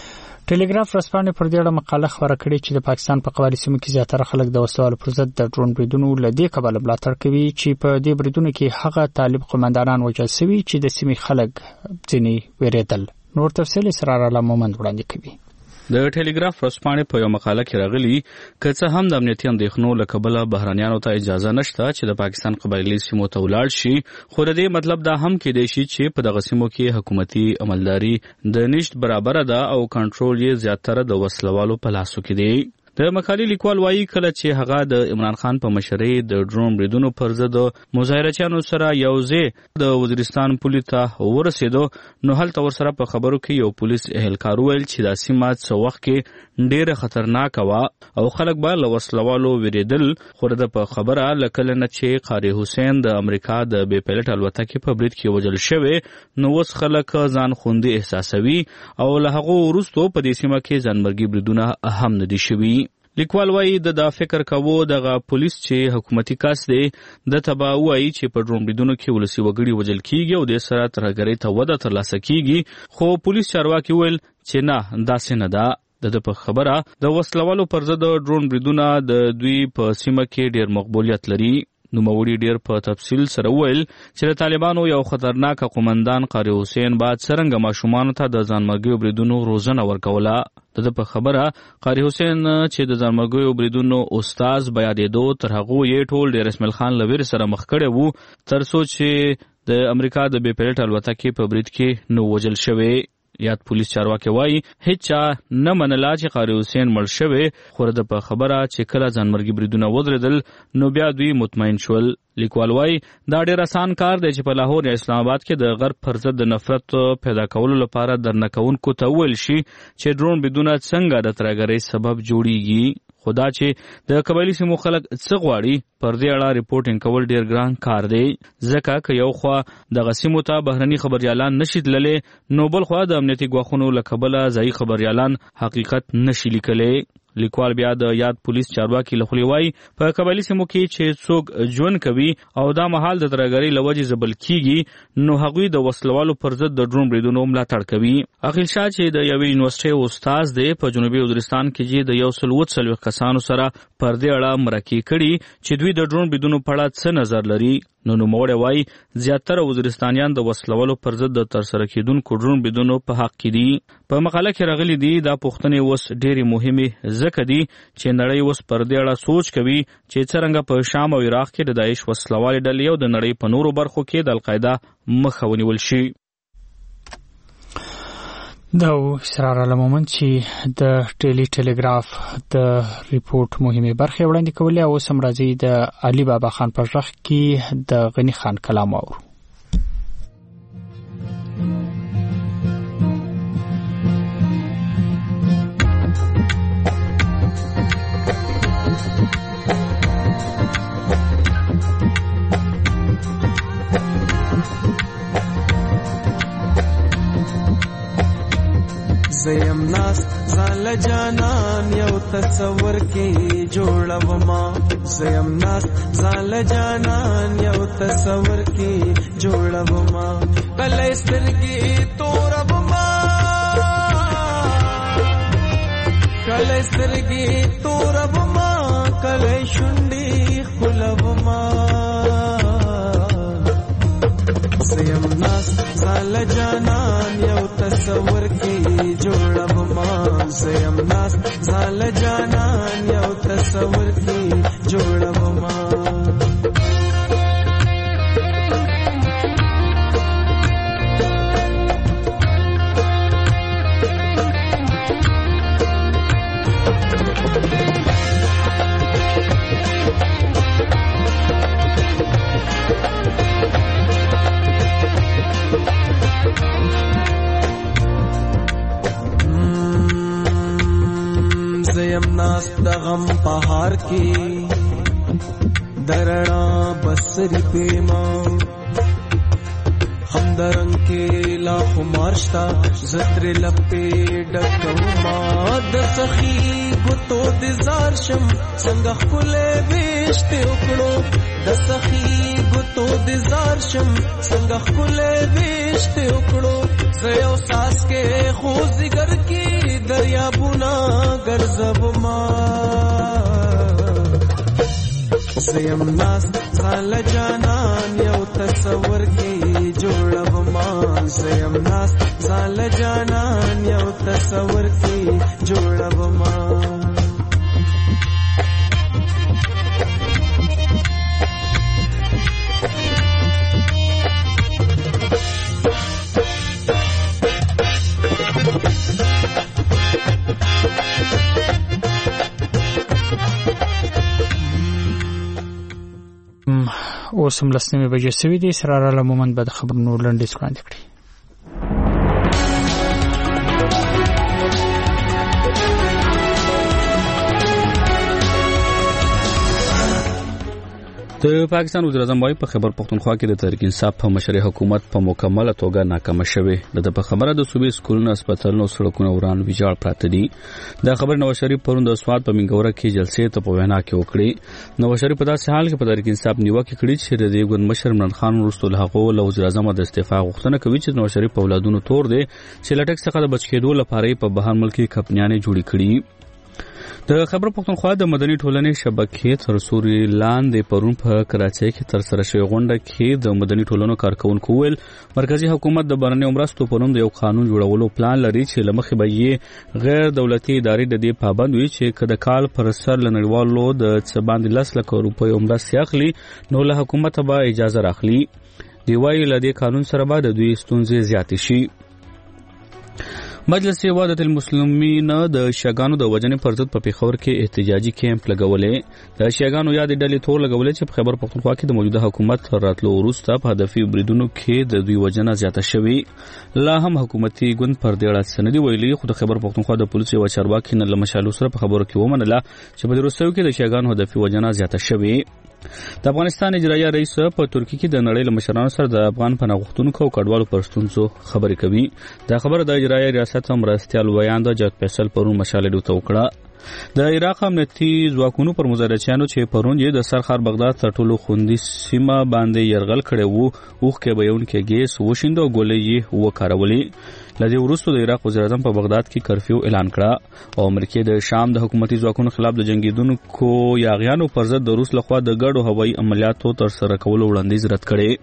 ټلګراف ورځپاڼې پر دې اړه مقاله خپره کړې چې د پاکستان په قبایلي سیمو کې زیاتره خلک د وسلوالو پر ضد د ډرون بریدونو له دې کبله ملاتړ کوي چې په دې بریدونو کې هغه طالب قومندانان وژل شوي چې د سیمې خلک ځینې ویرېدل. نور تفصیل اسرار الله مومند وړاندې کوي. د ټلګراف ورځپاڼې په یو مقاله کې راغلي که څه هم د امنیتي اندېښنو له کبله بهرانیانو ته اجازه نشته چې د پاکستان قبایلي سیمو ته ولاړ شي، خو د دې مطلب دا هم کېدای شي چې په دغه سیمو کې حکومتي عملداري د نشت برابره ده او کنټرول یې زیاتره د وسلوالو په لاسو کې دی. د مقالې لیکوال وایي کله چې هغه د عمران خان په مشرۍ د ډرون بریدونو پر ضد مظاهرچیانو سره یوځای د وزیرستان پولې ته ورسېدو نو هلته ورسره په خبرو کې یو پولیس اهلکار وویل چې دا سیمه څه وخت کې ډېره خطرناکه وه او خلک به له وسلوالو ویرېدل، خو د په خبره له کله نه چې قاري حسین د امریکا د بې پیلټ الوتکې په برید کې وژل شوی نو اوس خلک ځان خوندي احساسوي او له هغو وروستو په دې سیمه کې ځانمرګي بریدونه هم نه دي شوي. لیکوال وایي د دا فکر کوو دغه پولیس چې حکومتي کس دی د تبا وایي چې په ډرون بریدونو کې ولسي وګړي وژل کیږي او د سره ترهګرۍ ته وده ترلاسه کیږي، خو پولیس چارواکي ویل چې نه داسې نه ده. د په خبره د وسلوالو پر ضد ډرون بریدونه د دوی په سیمه کې ډیر مقبولیت لري. نوموړي ډیر په تفصیل سره ویل چې د طالبانو یو خطرناک قومندان قاری حسین بعد څرنګه ماشومانو ته د ځانمرګیو بریدونو روزنه ورکوله. د په خبره قاری حسین چې د ځانمرګیو بریدونو استاد بیا یادېدو تر هغو یې ټول د رسمل خان له ویرې سره مخ کړی وو تر څو چې د امریکا د بې پیلټ الوتکې په برید کې نو وژل شوی. یاد پولیس چارواکي وایي هیڅ چا نه منله چې قاری حسین مړ شوی، خو د په خبره چې کله ځانمرګي بریدونه ودرېدل نو بیا دوی مطمئن شول. لیکوال وایي دا ډېر اسان کار دی چې په لاهور یا اسلام آباد کې د غرب پر ضد د نفرت پیدا کولو لپاره درنه کوونکو ته وویل شي چې ډرون بریدونه څنګه د ترهګرۍ سبب جوړیږي، خو دا چې د قبایلي سیمو خلک څه غواړي پر دې اړه ریپورټینګ کول ډیر ګران کار دی، ځکه که یو خوا دغه سیمو ته بهرني خبریالان نشي تللی نو بل خوا د امنیتي ګواښونو له کبله ځایي خبریالان حقیقت نشي لیکلی. لیکوال بیا د یاد پولیس چارواکي له خولې وایي په قبایلي سیمو کې چې څوک ژوند کوي او دا مهال د ترهګرۍ له وجې ځپل کیږي نو هغوی د وسلوالو پر ضد د ډرون بریدونو ملاتړ کوي. عقیل شاه چې د یوې یونیورسټۍ استاد دی په جنوبي وزیرستان کې چې د 140 کسانو سره پر دې اړه مرکې کړي چې دوی د ډرون بریدونو په اړه څه نظر لري. نو نوموړی وایي زیاتره وزیرستانیان د وسلوالو پر ضد د ترسره کېدونکو ډرون بریدونو په حق کې دي. په مقاله کې راغلي دي دا پوښتنې اوس ډېرې مهمې ځکه دي چې نړۍ اوس پر دې اړه سوچ کوي چې څرنګه په شام او عراق کې د داعش وسلوالې ډلې او د نړۍ په نورو برخو کې د القاعده مخه ونیول شي. دا اسرار الله مومند چې د ټیلی ټلګراف د ریپورت مهمه برخه وړاندې کولې او سم راځي د علي بابا خان پر ځخ کې د غنی خان کلام اورو. زیم ناس زال جانان یو تصور کې جوړوما، زیم ناس زال جانان یو تصور کې جوړوما، کله سترګې توربما کله سترګې توربما کله شونډې خلوما، زیم ناس زال جانان یو تصور کې جوړوما، زیم ناس زال جانان یو تصور کې جوړوما. زیم ناس د غم پهار کې درنا بسری پیما، همدرنګ کې لا خمارشتا زتر لپې ډکوما د سخی ګوتو د زار شم څنګه خلې وشته وکړو د سخی ګوتو د زار شم څنګه خلې وشته وکړو زيو ساس کې خو زګر کې دریابونه ګرځب ما زیم ناس زال جانان یو تصور کې جوړب ما زیم ناس زال جانان یو تصور کې جوړب ما اوس هم لسنیمې بجې سوي دي. سراره له مومند به د خبرونو لنډیز وړاندې کړي. د پاکستان وزیر اعظم وايي په خیبر پختونخوا کې د تحریک انصاف په مشرۍ حکومت په مکمله توګه ناکامه شوې ده. په خبره د صوبې سکولونو هسپتالونو سړکونو وران ویجاړ پراته دي. دا خبر نواز شریف پرون د سواد په منګوره کې جلسې ته په وینا کې وکړي. نواز شریف په داسې حال کې په تحریک انصاف نیوکه کړې چې د ګوند مشر عمران خان وروسته له هغه له وزیر اعظم د استعفا غوښتنه کوي چې نواز شریف په اولادونو تور دی چې لټک څخه د بچ کېدو لپاره په بهر ملک کې کمپنیانې جوړې کړي. د خیبر پختونخوا د مدني ټولنې شبکې تر سوري لاندې پرون په کراچۍ کې تر سره شوې غونډه کې د مدني ټولنو کارکونکو ویل مرکزی حکومت د بهرنیو مرستو په نوم د یو قانون جوړولو پلان لري چې له مخې به یې غیر دولتي ادارې د دې پابند وي چې که د کال پر سر له نړیوالو د څه باندې 10 لک روپیو مرستې اخلي نو له حکومت به اجازه راخلي. دی وايي له دې قانون سره به د دوی ستونزې زیاتې شي. مجلس وحدت المسلمین د شیعاګانو د وجنې پر ضد په پیښور کې احتجاجي کیمپ لګولې. د شیعاګانو یاد ډلې تور لګولې چې په خیبر پختونخوا کې د موجوده حکومت راتلو وروسته په هدفي بریدونو کې د دوی وجنه زیاته شوې. لا هم حکومتي ګوند پر دې اړه څه نه دی ویلي، خو د خیبر پختونخوا د پولیسو یو چارواکي نن له مشالو سره په خبرو کې ومنله چې په دې وروستیو کې د شیعاګانو هدفي وجنه زیاته شوې. د افغانستان اجرایه رئیس په ترکیه کې د نړۍ له مشرانو سره د افغان پناه غوښتونکو او کډوالو پر ستونزو خبرې کوي. دا خبره د اجرایه ریاست مرستیال ویاند جات فیصل پرون مشاله ته وکړه. د عراق امنیتي ځواکونو پر مظاهرچیانو چې پرون یې د سرخار بغداد تر ټولو خوندي سیمه باندې یرغل کړی وو اوښکې بهیونکي ګیس وشیند او ګولۍ یې وکارولې. لدې وروسته د عراق وزیر اعظم په بغداد کې کرفیو اعلان کړه او امریکا د شام د حکومتي ځواکونو خلاف د جنگیدونکو یاغیانو پر ضد د روس لخوا د ګډو هوایي عملیاتو تر سره کولو وړاندیز رد کړي.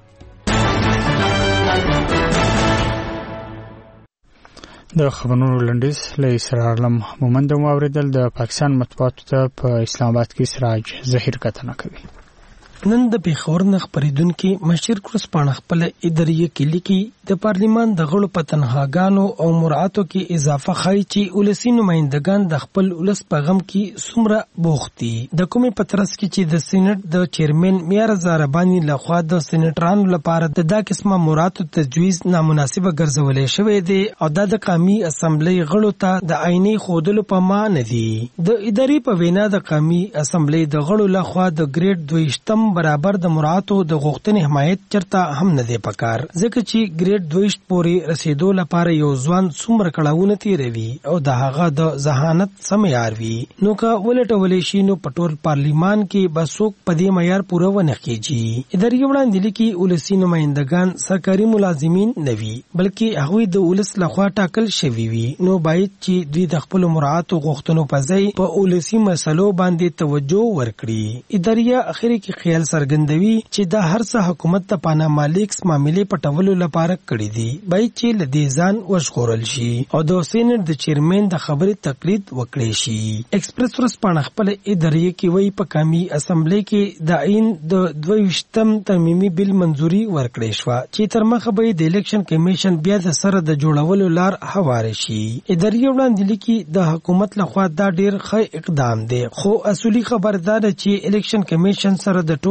د خبرونو لنډیز له اسرار علم مومند مو اوریدل. د پاکستان مطبوعاتو ته په اسلام آباد کې سراج ظهیر کتنه کوي. نن د پیښور نه خبرېدونکي مشر کورسپاڼه خپل اداري کې لیکي د پارلیمان د غړو په تنخواګانو او مراعاتو کې اضافه ښایي چې ولسي نمائندګان د خپل ولس په غم کې څومره بوخت دي. د کومې په ترڅ کې چې د سېنات د چیرمن معیار زارباني لخوا د سېنټرانو لپاره د دا قسمه مراعاتو تجویز نامناسبه ګرځولې شوې دي او د قومي اسمبلی غړو ته د عیني خودلو په معنی دي. د اداري په وینا د قومي اسمبلی د غړو لخوا د ګریډ 2 برابر د مراعاتو د غوښتنې حمایت چرته هم نه دی پکار، ځکه چې ګریډ 2 پورې رسیدو لپاره یو ځوان څومره کړهونه تیروي او د هغه د ذهانت سم معیار وي نو که ولټولې شي نو په ټول پارلیمان کې به څوک په دې معیار پوره ونه کېږي. اداري وړاندې لیکي ولسي نمائندګان سرکاري ملازمین نه وي بلکې هغوی د ولس لخوا ټاکل شوي وي، نو باید چې دوی د خپل مراعاتو غوښتنو په ځای په ولسي مسلو باندې توجه ورکړي. اداریه اخر کې خیال څرګندوي چې دا هر څه حکومت د پاناما لیکس معاملې پټولو لپاره کړی دي، باید چې له دې ځان وژغورل شي او د سېنات د چیرمن د خبرې تقلید وکړي شي. ایکسپریس ورځپاڼه خپل اداري کې وایي په قومي اسمبلی کې د عین د 22م ترمیمي بل منځوري ورکړې شو چې تر مخه به د الیکشن کمیشن بیا د سره د جوړولو لار هواره شي. اداري وړاندې لیکي د حکومت لخوا دا ډیر ښه اقدام دی، خو اصولي خبردار چې الیکشن کمیشن سره د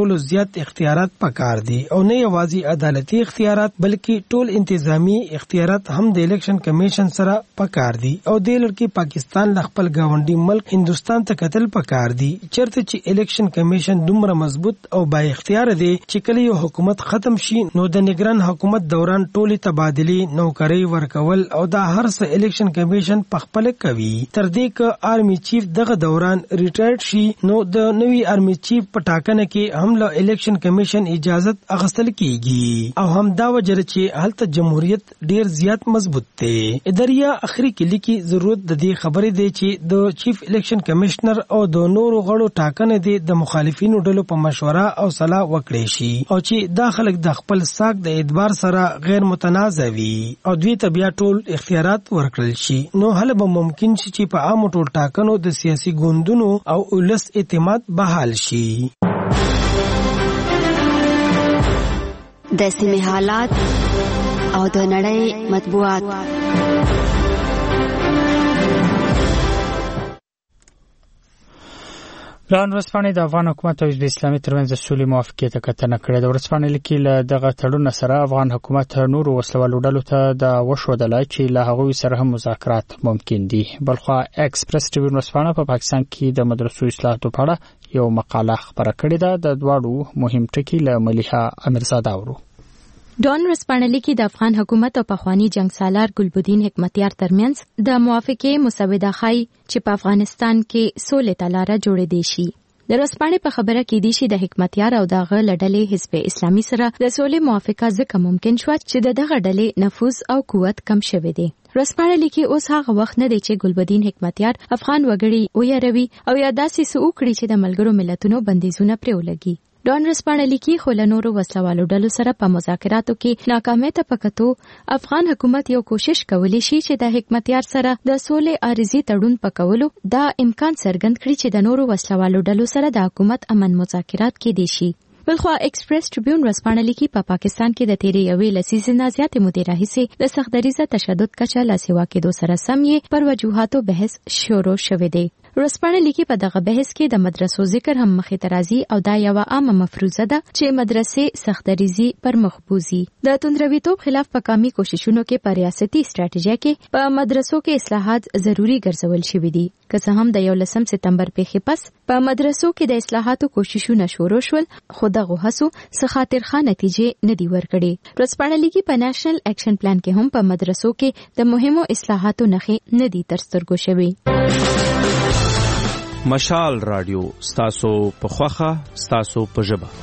ټولو زیات اختیارات پکار دي او نه یوازې عدالتي اختیارات بلکې ټول انتظامی اختیارات هم د الیکشن کمیشن سره پکار دي او د لړکی پاکستان ل خپل گاونډي ملک هندستان ته قتل پکار دي چرته چې الیکشن کمیشن دومره مضبوط او با اختیار دی چې کله یو حکومت ختم شي نو د نگران حکومت دوران ټولي تبادلی نوکری ورکول او دا هر څه الیکشن کمیشن پخپل کوي تر دې ک آرمی چیف دغه دوران ریټایرډ شي نو د نوی آرمی چیف پټاکنه کې هم له الیکشن کمیشن اجازه اخیستل کیږي او هم دا وجره چې هلته جمهوریت ډیر زیات مضبوط دی اداریا اخري کې لیکي ضرورت د دې خبرې دی چې د چیف الیکشن کمشنر او د نورو غړو ټاکنه دی د مخالفینو ډلو په مشوره او صلاح وکړي شي او چې دا خلک د خپل ساق د اعتبار سره غیر متنازع وي او دوی ته بیا ټول اختیارات ورکړل شي نو هله به ممکن شي چې په عامو ټول ټاکنو د سیاسي ګوندونو او ولس اعتماد بحال شي د سیمې حالات او د نړۍ مطبوعات لاندې ورځپاڼې د افغان حکومت او حزب اسلامي ترمنځ د سولې موافقې ته کتنه کړې ده. ورځپاڼې لیکي له دغه تړون سره افغان حکومت نورو وسلوالو ډلو ته دا وښودله چې له هغوی سره هم مذاکرات ممکن دي. بلخوا ایکسپریس ټریبیون ورځپاڼه په پاکستان کې د مدرسو اصلاحاتو په اړه یو مقاله خپره کړې ده. د دواړو مهم ټکي له ملیحه امیرزاده اورو. ډان ورځپاڼه لیکي د افغان حکومت او پخوانی جنگ سالار ګلبدین حکمتیار ترمنځ د موافقې مسوده ښایي چې په افغانستان کې سولې ته لاره جوړې دی شي. د ورځپاڼې په خبره کې دی چې د حکمتیار او دغه لړلې حزب اسلامي سره د سولې موافقه ځکه ممکن شوه چې دغه ډلې نفوذ او قوت کم شوی دی. ورځپاڼه لیکي اوس هغه وخت نه دی چې ګلبدین حکمتیار افغان وګړي ویروي او یا داسې څه وکړي چې د ملګرو ملتونو بندیزونه پرې ولګي. ډان ورځپاڼه لیکي خو له نورو وسلوالو ډلو سره په مذاکراتو کې ناکامۍ ته په کتو افغان حکومت یو کوشش کولی شي چې د حکمتیار سره د سولې عارضي تړون پکولو دا امکان څرګند کړي چې د نورو وسلوالو ډلو سره د حکومت امن مذاکرات کېدای شي. بلخوا ایکسپریس ټریبیون ورځپاڼه لیکي په پاکستان کې د تیرې یوې لسیزې نه زیاتې مودې راهیسې د سختدریزه تشدد کچه له سیوا کېدو سره سم یې پر وجوهاتو بحث شروع شوی دی. ورځپاڼه لیکي په دغه بحث کې د مدرسو ذکر هم مخې ته راځي او دا یوه عامه مفروضه ده چې مدرسې سختدریزي پر مخ بوزي. د توندرویتوب خلاف په کامي کوششونو کې په ریاستي سټراټیژي کې په مدرسو کې اصلاحات ضروري ګرځول شوي دي. که څه هم د 11 سپتمبر پیښې پس په مدرسو کې د اصلاحاتو کوششونه شروع شول خو دغه هڅو څه خاطرخواه نتیجې نه دي ورکړې. ورځپاڼه لیکي په نېشنل اکشن پلان کې هم په مدرسو کې د مهمو اصلاحاتو نښې نه دي تر سترګو شوي. مشال رادیو ستاسو په خوخه ستاسو په ژبه.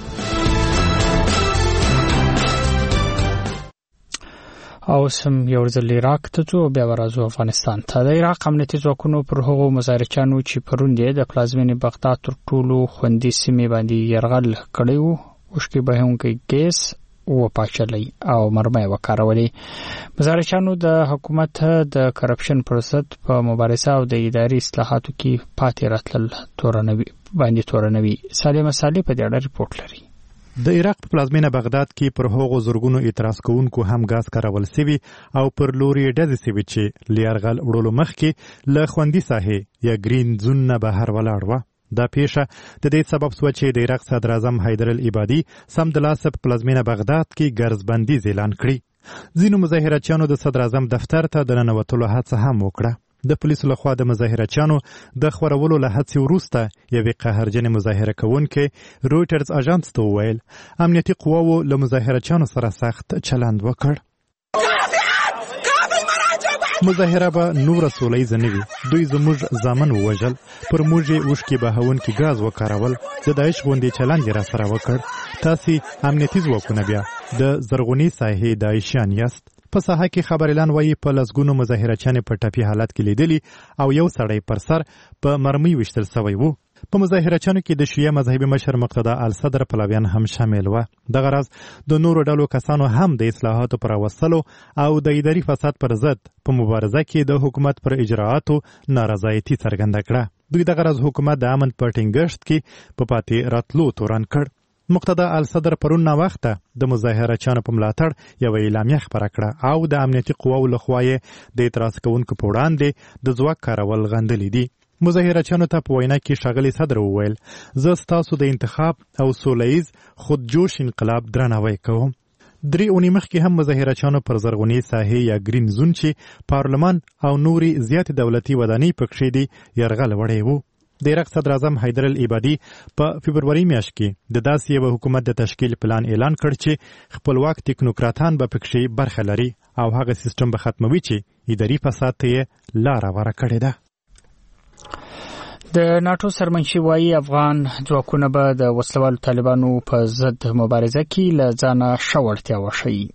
او سم یو ځل عراق ته ځو بیا ورازو افغانستان ته. د عراق امنیتي ځواکونو پر هغو مظاهرچیانو چې پرون د پلازمینې بغداد تر ټولو خوندي سیمې باندې یرغل کړی و وشکې بهونکی ګیس وپاشلی او مرمۍ وکارولې. مظاهرچیانو د حکومت د کرپشن پر ضد په مبارزه او د اداري اصلاحاتو کې پاتې راتلل تورنوي. سالم صالح په دې اړه ریپورت لري. د عراق په پلازمینه بغداد کې پر هغو زورګونو اعتراض کوونکو هم غاز کارول سوي او پر لوري ډزې سوي چې لیرغل وړلو مخکې له خوندي ساحې یا گرین زون نه بهر ولاړ و. دا پیښه د دې سبب شو چې د عراق صدر اعظم حیدر العبادي سم د لاسه په پلازمینه بغداد کې ګرځبندي اعلان کړی. ځینو مظاهرچیانو د صدر اعظم دفتر ته د ننوتلو هڅه هم وکړه. د پولیسو لخوا د مظاهرچیانو د خورولو له هڅې وروسته یوې قهرجنې مظاهره کوونکې رویټرز اژانس ته وویل امنیتي قواوو له مظاهرچیانو سره سخت چلند وکړ. مظاهره به نوره سولیزه نه وي. دوی زموږ زامن ووژل، پر موږ یې اوښکې بهونکي ګاز وکارول، د داعش غوندې چلند یې راسره وکړ. تاسې امنیتي ځواکونه بیا د زرغونې ساحې داعشیان یاست. په ساحه کې خبريالان وایي په لسګونو مظاهرچیانې په ټپي حالت کې لیدلي او یو سړی پر سر په مرمۍ وشتل سوی وو. په مظاهرچیانو کې د شیعه مذهبي مشر مقتدا الصدر پلویان هم شامل و. دغه راز د نورو ډلو کسانو هم د اصلاحاتو پر وسلو او د اداري فساد پر ضد په مبارزه کې د حکومت پر اجراءاتو نارضایتي څرګنده کړه. دوی دغه راز حکومت د امن په ټینګښت کې په پاتې راتلو تورن کړ. مقتدا الصدر پرون وخته د مظاهرچیانو په ملاتړ یو اعلامیه خپره کړه او د امنیتي قواو لخوا د اعتراض کوونکو په وړاندې د ځواک کارول غندلې دي. مظاهرچیانو ته په وینا کې ښاغلي صدر وویل زه ستاسو د انتخاب او سوله-ییز خودجوش انقلاب درناوی کوم. 3 اونۍ مخکې هم مظاهرچیانو پر زرغونې ساحې یا گرین زون چې پارلمان او نوري زیات دولتي ودانۍ پکښې دي یرغل وړی وو. د عراق صدر اعظم حیدر العبادي په فبروري میاشت کې د داسې یو حکومت د تشکیل پلان اعلان کړ چې خپلواک ټیکنوکراتان به پکښې برخه لري او هغه سیستم به ختموي چې اداري فساد ته یې لاره ور کړې ده. د ناتو سرمنشي وایي افغان ځواکونه به د وسلوالو طالبانو په ضد مبارزه کې له ځانه ښه وړتیا وښیي.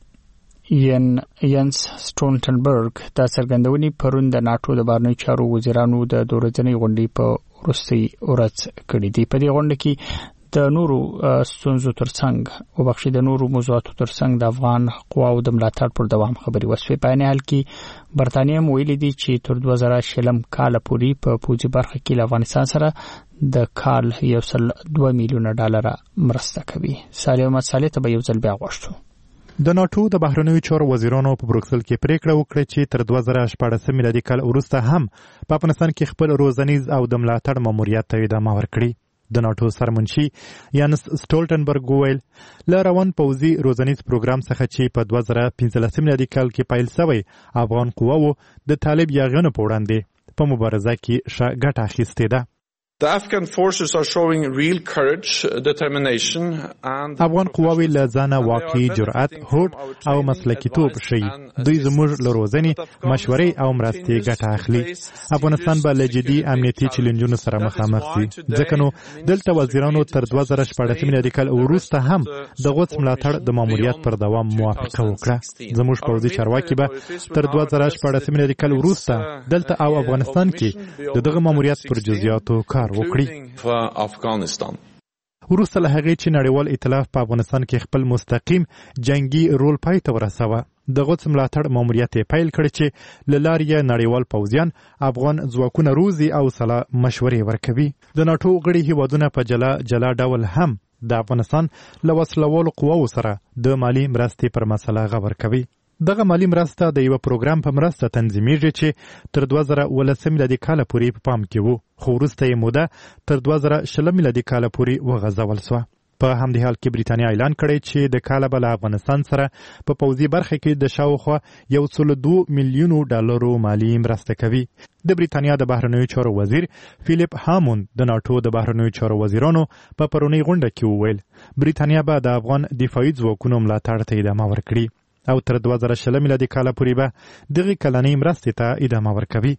ینس سټولټنبرګ دا څرګندونې پرون د ناتو د بهرنیو چارو وزیرانو د 2 ورځنۍ غونډې په وروستۍ ورځ کړې دي. په دې غونډه کې د نورو ستونزو ترڅنګ د نورو موضوعاتو ترڅنګ د افغان قواو د ملاتړ پر دوام خبرې وشوې. په عین حال کې برتانیه هم ویلي دي چې تر 2020 کال پورې په پوځي برخه کې له افغانستان سره د کال 1.2 میلیونه ډالر مرسته کوي. صالح احمد صالح ته به یو ځل بیا غوښتو. د ناتو د بهرنیو چارو وزیرانو په بروکسل کې پریکړه وکړه چې تر 2014 میلادي کال وروسته هم په افغانستان کې خپل روزنیز او د ملاتړ ماموریت ته ادامه ورکړي. د ناتو سرمنشي یانس سټولټنبرګ وویل له روان پوځي روزنیز پروګرام څخه چې په 2015 میلادي کال کې پیل شوی افغان قواو د طالب یاغیانو په وړاندې په مبارزه کې ښه ګټه اخیستې ده. The Afghan forces are showing real courage, determination and افغان قواوی له ځانه واقعي جرأت، هوډ او مسلکیتوب ښیي. دوی زموږ له روزنې، مشورې او مرستې ګټه اخلي. افغانستان به له جدي امنیتي چیلنجونو سره مخامخ شي. ځکه نو دلته وزیرانو تر 2014 میلادي کال وروسته هم د غوڅ ملاتړ د ماموریت پر دوام موافقه وکړه. زموږ پوځي چارواکي به تر 2014 میلادي کال وروسته دلته او افغانستان کې دغه ماموریت پر جزئیاتو کار افغانستان. وروسته له هغې چې نړیوال ائتلاف په افغانستان کې خپل مستقیم جنگي رول پای ته ورسوه، د غوڅ ملاتړ ماموریت یې پیل کړ چې له لارې یې نړیوال پوځیان افغان ځواکونه روزي او سلا مشورې ورکوي. د ناټو غړي هیوادونه په جلا ډول هم د افغانستان له وسلوالو قواو سره د مالی مرستې پر مسله غور کوي. دغه مالی مرسته د یو پروګرام په مرسته تنظیمیږي چې تر 2019 میلادي کال پورې په پام کې وو، خو وروسته یې موده تر 2020 میلادي کال پورې وغځول شوه. په همدې حال کې بریتانیا اعلان کړی چې د کال به له افغانستان سره په پوځي برخه کې د شاوخوا 1.2 میلیونو ډالرو مالی مرسته کوي. د بریتانیا د بهرنیو چارو وزیر فیلیپ هامون د ناټو د بهرنیو چارو وزیرانو په پرونی غونډه کې وویل بریتانیا به د افغان دفاعي ځواکونو ملاتړ ته ادامه ورکړي او تر 2020 میلادي کال پورې به دغه کلنۍ مرستې ته ادامه ورکوي.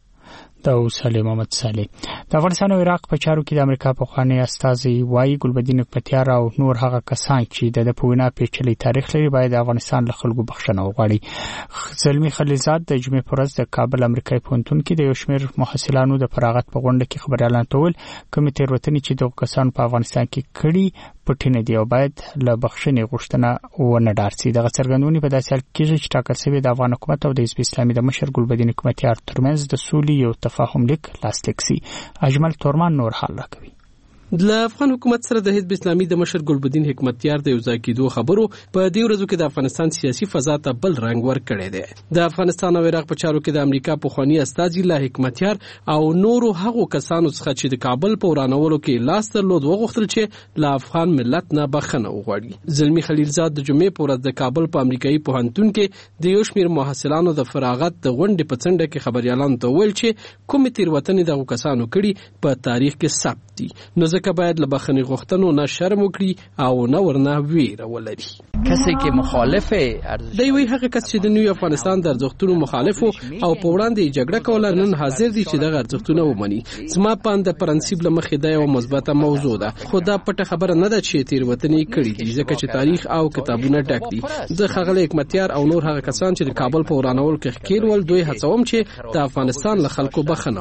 دا صالح محمد صالح. د افغانستان او عراق په چارو کې د امریکا پخوانی استازي وایي ګلبدین حکمتیار او نور هغه کسان چې د پوینا پیچلي تاریخ لري باید د افغانستان له خلکو بخښنه وغواړي. زلمی خلیلزاد د جمعې پر ورځ د کابل امریکایي پوهنتون کې د یو شمېر محصلانو د فراغت په غونډه کې خبريالانو ته وویل کومې تېروتنې چې دغه کسان په افغانستان کې کړي پټینه دی او باید له بخښنې غوښتنه ونه ډارسي. دغه څرګندونې په داسې حال کې چې ټاکل شوی د افغان حکومت او د حزب اسلامي د مشر ګلبدین حکمتیار ترمنځ د سولې یو تفاهم لیک لاسلیک سي. اجمل تورمان نور حال راکوي. د افغان حکومت سره د حزب اسلامي د مشر ګلبدین حکمتیار د یو ځای کېدو خبرو په دې ورځو کې د افغانستان سیاسي فضا ته بل رنګ ورکړی دی. د افغانستان او عراق په چارو کې د امریکا پخوانی استازي له حکمتیار او نورو هغو کسانو څخه چې د کابل په ورانولو کې لاس درلود وغوښتل چې له افغان ملت نه بخښنه وغواړي. زلمی خلیلزاد د جمعې په ورځ د کابل په امریکایي پوهنتون کې د یو شمېر محصلانو د فراغت د غونډې په څنډه کې خبريالانو ته وویل چې کومې تېروتنې دغو کسانو کړي په تاریخ کې ثبت دي، نو ځکه باید له بخښنې غوښتنو نه شرم وکړي او نه ورنه ویره ولري. کسی که مخالف دی وی هغه کس چې د نوی افغانستان د ارزښتونو مخالف او په وړاندې جګړه کوله نن حاضر دي چې دغه ارزښتونه ومني. زما په اند پرنسيپ له مخې دا یو مثبته موضوع ده، خو دا پټه خبره نه ده چې تېروتنې کړي دي ځکه چې تاریخ او کتابونه ډک دي. زه ښاغلی حکمتیار او نور هغه کسان چې د کابل په ورانولو کې ښکېل ول دوی هڅوم چې د افغانستان له خلکو بخښنه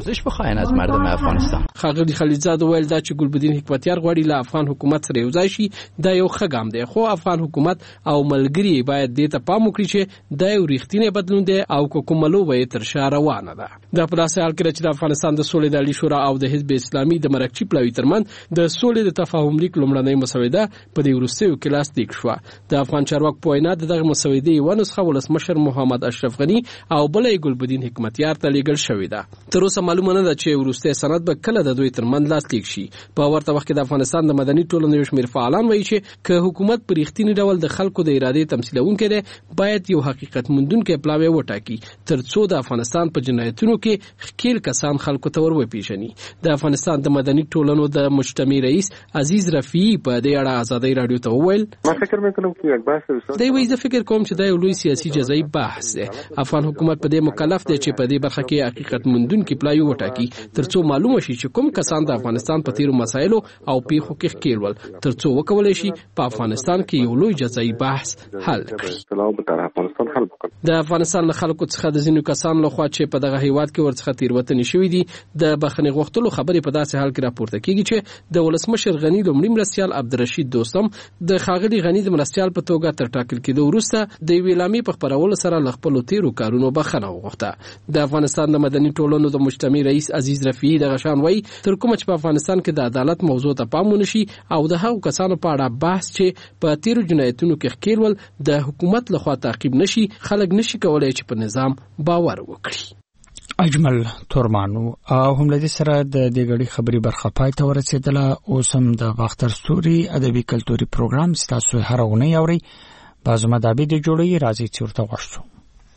وغواړي. ښاغلی خلیلزاد ویل دا چې ګلبدین حکمتیار غواړي له افغان حکومت سره یو ځای شي دا یو ښه ګام دی، خو افغان حکومت او ملګری باید دې ته پام وکړي چې د یو ریښتینی بدلون دی او کومه لوبه تر شا روانه ده. د پلاسه حال کې چې د افغانستان د سولې د عالی شورا او د حزب اسلامي د مرکچی پلاوی ترمن د سولې د تفاهم لیک لومړنۍ مسوده په دې وروستیو کې لاسلیک شو. د افغان چارواکو په وینا دغه مسودې یو نسخه ولسمشر محمد اشرف غنی او بلې ګلبدین حکمتیار ته لیږل شوې ده. تر اوسه معلومه نه ده چې وروستي سند به کله د دوی ترمن لاسلیک شي. په ورته وخت کې د افغانستان د مدني ټولنې یو شمېر فعالان وایي چې که حکومت پر رښتینی ډول د خلکو د ارادې تمثیلونکی دی باید یو حقیقت موندونکی پلاوی وټاکي ترڅو د افغانستان په جنایتونو کې ښکیل کسان خلکو ته وروپیژني. د افغانستان د مدني ټولنو د مجتمع رئیس عزیز رفیعي په دې اړه ازادي رادیو ته وویل دی وایي زه فکر کوم چې دا یو لوی سیاسي جزایي بحث دی. افغان حکومت په دې مکلف دی چې په دې برخه کې حقیقت موندونکی پلاوی وټاکي ترڅو معلومه شي چې کوم کسان د افغانستان په تیرو مسایلو او پیښو کې ښکیل ول ترڅو وکولای شي په افغانستان کې یو لوی جزایي بحث حل کړي. د افغانستان له خلکو څخه د ځینو کسانو لخوا چې په دغه هیواد کې ورڅخه تیروتنې شوې دي د بخښنې غوښتلو خبرې په داسې حال کې راپورته کیږي چې د ولسمشر غنی لومړي مرستیال عبدالرشید دوستم د ښاغلي غنی د مرستیال په توګه تر ټاکل کېدو وروسته د یوې اعلامیې په خپرولو سره له خپلو تیرو کارونو بخښنه وغوښته. د افغانستان د مدني ټولنو د مجتمع رئیس عزیز رفیعي دغه شان وایي تر کومه چې په افغانستان کې د عدالت موضوع ته پام ونشي او د هغو کسانو په اړه بحث چې په تیرو جنایتونو کې ښکیل ول د حکومت لخوا تعقیب نشي خلک نشي کولای چې په نظام باور وکړي. اجمل تورمانو او هم لدی سره د دې غړي خبري برخه پای ته ورسېدله. اوس هم د باختر ستوري ادبي کلتوري پروګرام ستاسو هر غونې اوري بازو مدابي د جوړي راځي چې ورته غوښتو.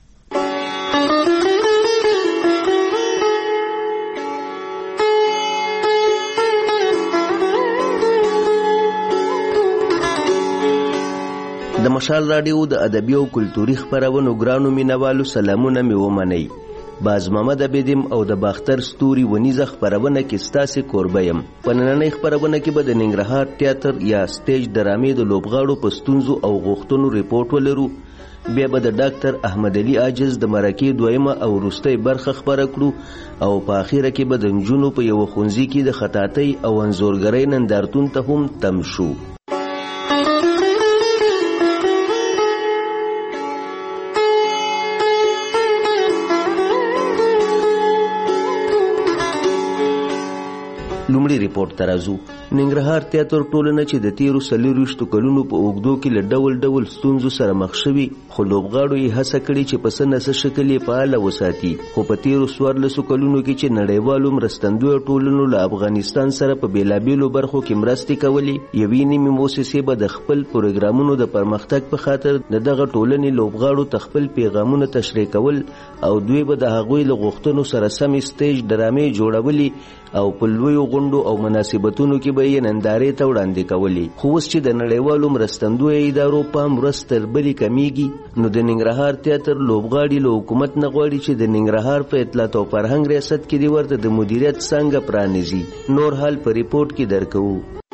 د مشال رادیو د ادبي او کلتوري خبرونو ګرانو مینوالو سلامونه مې ومنئ. باز محمد عبیدم او د باختر ستوري ونیزه خبرونه کې ستاسو کوربه يم. په نننۍ خبرونه کې به د ننګرهار تیاتر یا سټیج ډرامې د لوبغاړو په ستونزو او غوښتنو ریپورت ولرو. بیا به د ډاکټر احمد علي عاجز د مرکې دویمه او وروستۍ برخه خبره کړو او په اخیره کې به د نجونو په یو ښوونځي کې د خطاطۍ او انځورګرۍ نندارتون ته هم تم شو. لومړی ریپورت ترازو ننګرهار تیاتر ټولنه چې د تیرو 40 کلونو په اوګدو کې له ډول ډول ستونزو سره مخ شوي خو لوبغاړو یې هڅه کړې چې په څه نه څه شکل یې فعاله وساتي. خو په تیرو 14 کلونو کې چې نړیوالو مرستندویو ټولنو له افغانستان سره په بیلابیلو برخو کې مرستې کولې یوې نیمې موسسې به د خپل پروګرامونو د پرمختګ په خاطر دغه ټولنې لوبغاړو ته خپل پیغامونه تشریح کول او دوی به د هغوی له غوښتنو سره سم سټیج ډرامې جوړولې او په لویو غونډو او مناسبتونو کې به یې نندارې ته وړاندې کولې. خو اوس چې د نړیوالو مرستندویو ادارو پام ورځ تر بلې کمیږي نو د ننګرهار تیاتر لوبغاړي له حکومت نه غواړي چې د ننګرهار په اطلاعات او فرهنګ ریاست کې دی ورته د مدیریت څنګه پرانیزي. نور حال په ریپورت کې درکوو.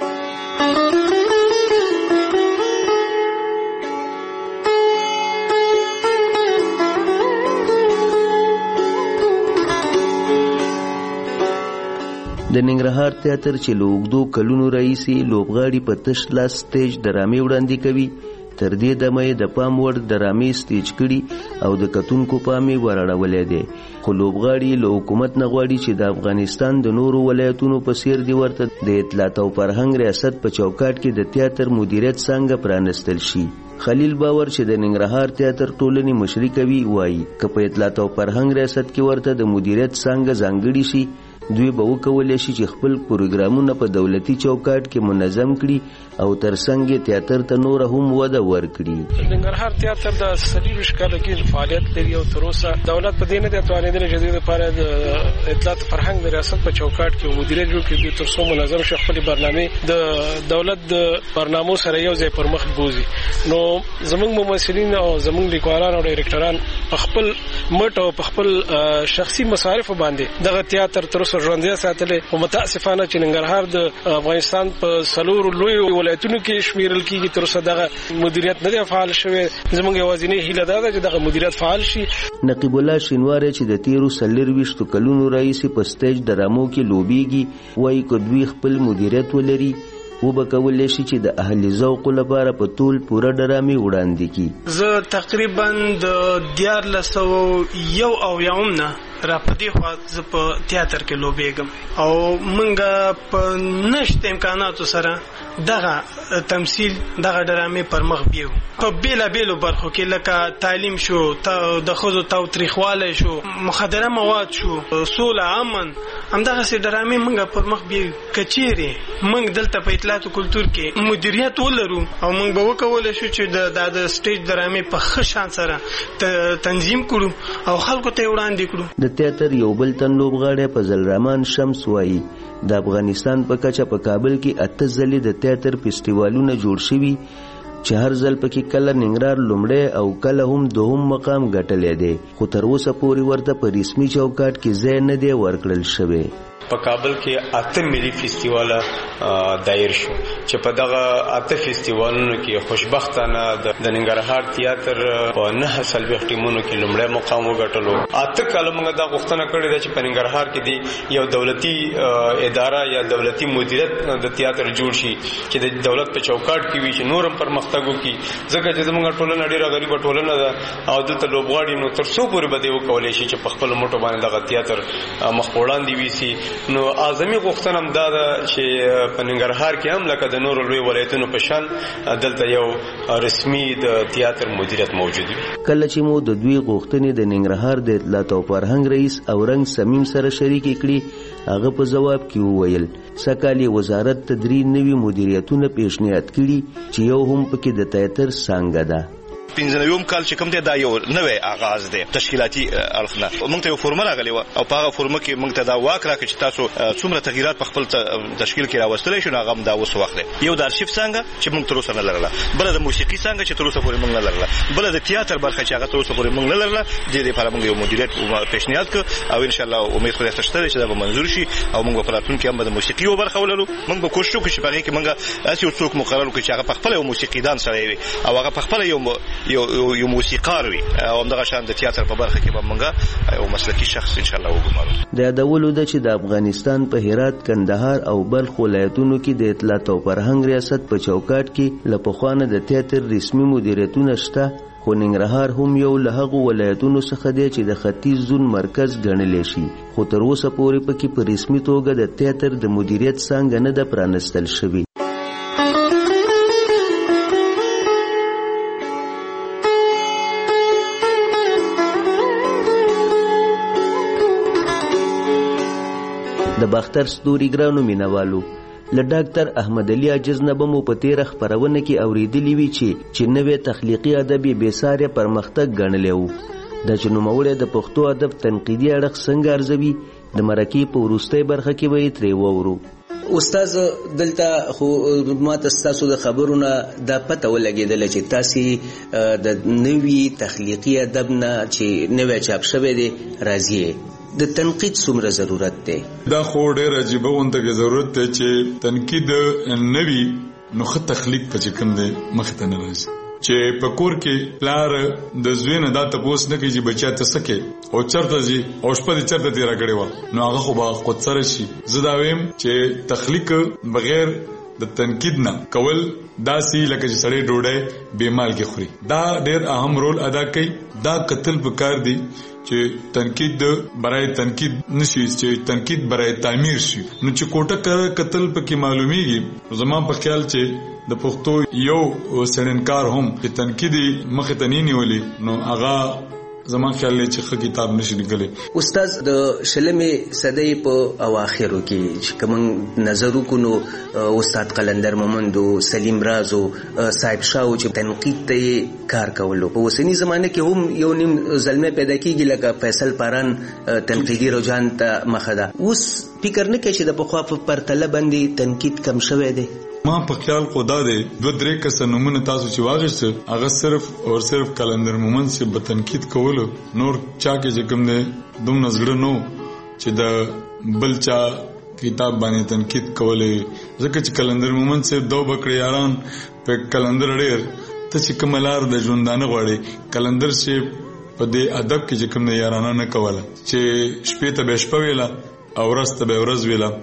د ننګرهار تیاتر چې له اوږدو کلونو راهیسې لوبغاړي په تش لاس سټیج ډرامې وړاندې کوي تر دې دمه یې د پام وړ ډرامې سټیج کړي او د کتونکو پام یې ورړولی دی. خو لوبغاړي له حکومت نه غواړي چې د افغانستان د نورو ولایتونو په څیر دی ورته د اطلاعات او فرهنګ ریاست په چوکاټ کې د تیاتر مدیریت څنګه پرانستل شي. خلیل باور چې د ننګرهار تیاتر ټولنې مشري کوي وایي که په اطلاعات او فرهنګ ریاست کې ورته د مدیریت څنګه ځانګړي شي دوی به وکولی شي چې خپل پروګرامونه په دولتي چوکاټ کې منظم کړي او ترڅنګ یې تیاتر ته نوره هم وده ورکړي. ننګرهار تیاتر د 40 کاله کې فعالیت لري او تر اوسه دولت په دې نه دی توانېدلی چې د لپاره د اطلاعات فرهنګ د ریاست په چوکاټ کې مدیریت جوړ کړي تر څو منظم شي خپل برنامې د دولت د برنامو سره یو ځای پر مخ بوزي. نو زموږ ممثلین او زموږ لیکوالان او ډایرکټران په خپل مټ او په خپل شخصي مصارف باندې دغه تیاتر تر ژوندۍ ساتلې او متاسفانه چې ننګرهار د افغانستان په سلور لوی ولایتونو کې شمیرل کیږي تر اوسه دغه مدیریت نه دی فعال شوی. زموږ یوازینی هیله ده چې دغه مدیریت فعال شي. نقیب الله شینواری چې د تیرو 40 کلونو راهیسې په سټیج ډرامو کې لوبېږي وایي که دوی خپل مدیریت ولري وبکولې شي چې د اهل ذوق لپاره په ټول پوره ډرامې وړاندې کی. زه تقریبا د 1401 او یومنه را پدې خوا زه په تیاتر کې لوبېږم او منګه په نشته امکاناتو سره دغه تمثيل دغه ډرامې پر مخ بیو په بیلا بیلو برخو کې لکه تعلیم شو د خزو تاوتریخواله شو مخدره مواد شو سوله امن همدغه سي ډرامې منګه پر مخ بیو کچيري منګ دلته په اطلاعات او کلتور کې مدیریت ولرو او منګ به وکول شو چې د سټیج ډرامې په ښه شان سره تنظیم کړو او خلکو ته وړاندې کړو. د تیاتر یو بل تن لوبغاړی فضل رحمان شمس وایي د افغانستان په کچه په کابل کې 8 ځلې د تیاتر فیسټیوالونه جوړ شوي چې هر ځل پکې کله ننګرهار لومړی او کله هم دوهم مقام ګټلی دی خو تر اوسه پورې ورته په رسمي چوکاټ کې ځای نه دی ورکړل شوی. په کابل کې 8 ملي فیسټیوال دایر شو چې په دغه 8 فیسټیوالونو کې خوشبختانه د ننګرهار تیاتر په 9 سلبي ټیمونو کې لومړی مقام وګټلو. 8 کاله موږ دا غوښتنه کړې ده چې په ننګرهار کې دی یو دولتي اداره یا دولتي مدیریت د تیاتر جوړ شي چې د دولت په چوکاټ کې وي چې نورم پرمختګ وکړي ځکه چې زموږ ټولنه ډیره غریبه ټولنه ده او دلته لوبغاړي نو تر څو پورې به دی وکولای شي چې په خپل موټو باندې دغه تیاتر مخ وړاندې ویسي. نو اعظمي غوښتنه هم دا ده چې په ننګرهار کې هم لکه د نورو لوی ولایتونو په شان دلته یو رسمي د تیاتر مدیریت موجود وي. کله چې مو د دوی غوښتنې د ننګرهار د اطلاعات او فرهنګ رئیس اورنګ سمیم سره شریک کړي هغه په جواب کې وویل سکالي وزارت تدریج نوي مدیریتونه پیشنهاد کړي چې یو هم پکې د تیاتر څنګه ده. 15 کال چې کوم دی دا یو نوې آغاز دی تشکیلاتي اړخنه موږ ته یو فورمه راغلی و او په هغه فورمه کې موږ ته دا واک راکړي چې تاسو څومره تغیرات په خپل تشکیل کې راوستلی شو هغه دا اوس وخت دی. یو د ارشیف څنګه چې موږ تر اوسه نه لرله بل د موسیقي څنګه چې تر اوسه پورې موږ نه لرله بل د تیاتر برخه چې هغه تر اوسه پورې موږ نه لرله د دې لپاره موږ یو مدیریت پیشنهاد کړ او ان شاء الله امید خو دې شته چې دا به منظور شي او موږ په راتلونکي هم د موسیقي یو برخه ولرو. موږ به کوشش وکړو چې په هغه کې موږ اساسي څوک مقرر کړو چې هغه په خپل یو موسیقیدان سره وي او هغه په خپل یو موسیقار وي او همدغه شان د تیاتر په برخه کې به موږ یو مسلکي شخص ان شاء الله وګمارو. د یادولو ده چې د افغانستان په هرات کندهار او بلخ ولایتونو کې د اطلاعات او فرهنګ ریاست په چوکاټ کې له پخوانه د تیاتر رسمي مدیریتونه شته خو ننګرهار هم یو له هغو ولایتونو څخه دی چې د ختیځ زون مرکز ګڼلی شي خو تر اوسه پورې پکې په رسمي توګه د تیاتر د مدیریت څانګه نه ده پرانستل شوې. د باختر ستوري ګرانو مینوالو له ډاکټر احمد علي عاجز نه به مو په تیره خپرونه کې اوریدلی وي چې نوې تخلیقي ادب یې بېسارې پرمختګ ګڼلی و. د چې نوموړی د پښتو ادب تنقیدي اړخ څنګه ارزوي د مرکې په وروستۍ برخه کې به یې ترې واورو. استاد دلته خو ماته ستاسو د خبرونه دا پته ولګېدله چې تاسې د نوي تخلیقي ادب نه چې نوی چاپ شوی دی راځي د تنقید څومره ضرورت دی؟ دا خو ډېر عجیبه غونته کې ضرورت دی چې تنقید نوي نو ښه تخلیق په چې کوم دی مخې ته نه راځي چې په کور کې پلار د زوی نه دا تپوس نه کوي چې بچیا ته څه کوي او چېرته ځي او شپه دې چېرته تېره کړې وه نو هغه خو به خودسره شي. زه دا وایم چې تخلیق بغیر د تنقید نه کول داسې لکه چې سړی ډوډۍ بې مالګې خوري دا ډېر اهم رول ادا کوي. دا قتل پکار دی چې تنقید برای تنقید نشي چې تنقید برای تعمیر شي نو چې کوټه قتل پکې معلومیږي. زما په خیال چې د پښتو یو سړنکار هم چې تنقیدي مخې ته نه نیولې نو هغه زما خیال دی چې ښه کتاب نشي لیکلی. استاد د 20مې صدۍ په اواخرو کې چې کوم نظر وکړو استاد قلندر مومندو سلیم رازو صاحب شاو چې تنقید ته کار کولو په اوسنی زمانه کې هم یو نیم زلمه پیدا کیږي لکه فیصل پاران تنقیدي رجحان ته مخه ده. اوس فکر نه کوي چې د پخوا په پرتله باندې تنقید کم شوی دی؟ ما په خیال خدا دی 2-3 کسه نمونه تاسو چې واغښت هغه صرف او صرف قلندر مومند سے به تنقید کولو نور چا کې چې کوم دی دومره زړه نو چې د بل چا کتاب باندې تنقید کولې ځکه چې قلندر مومند سے دو بکړې یاران په قلندر ډېر ته چې کوملار د ژوندانه غواړي قلندر سے په دې ادب کې چې کوم یارانه نه کوله چې شپې ته به شپه ویلا او ورځ ته به ورځ ویلا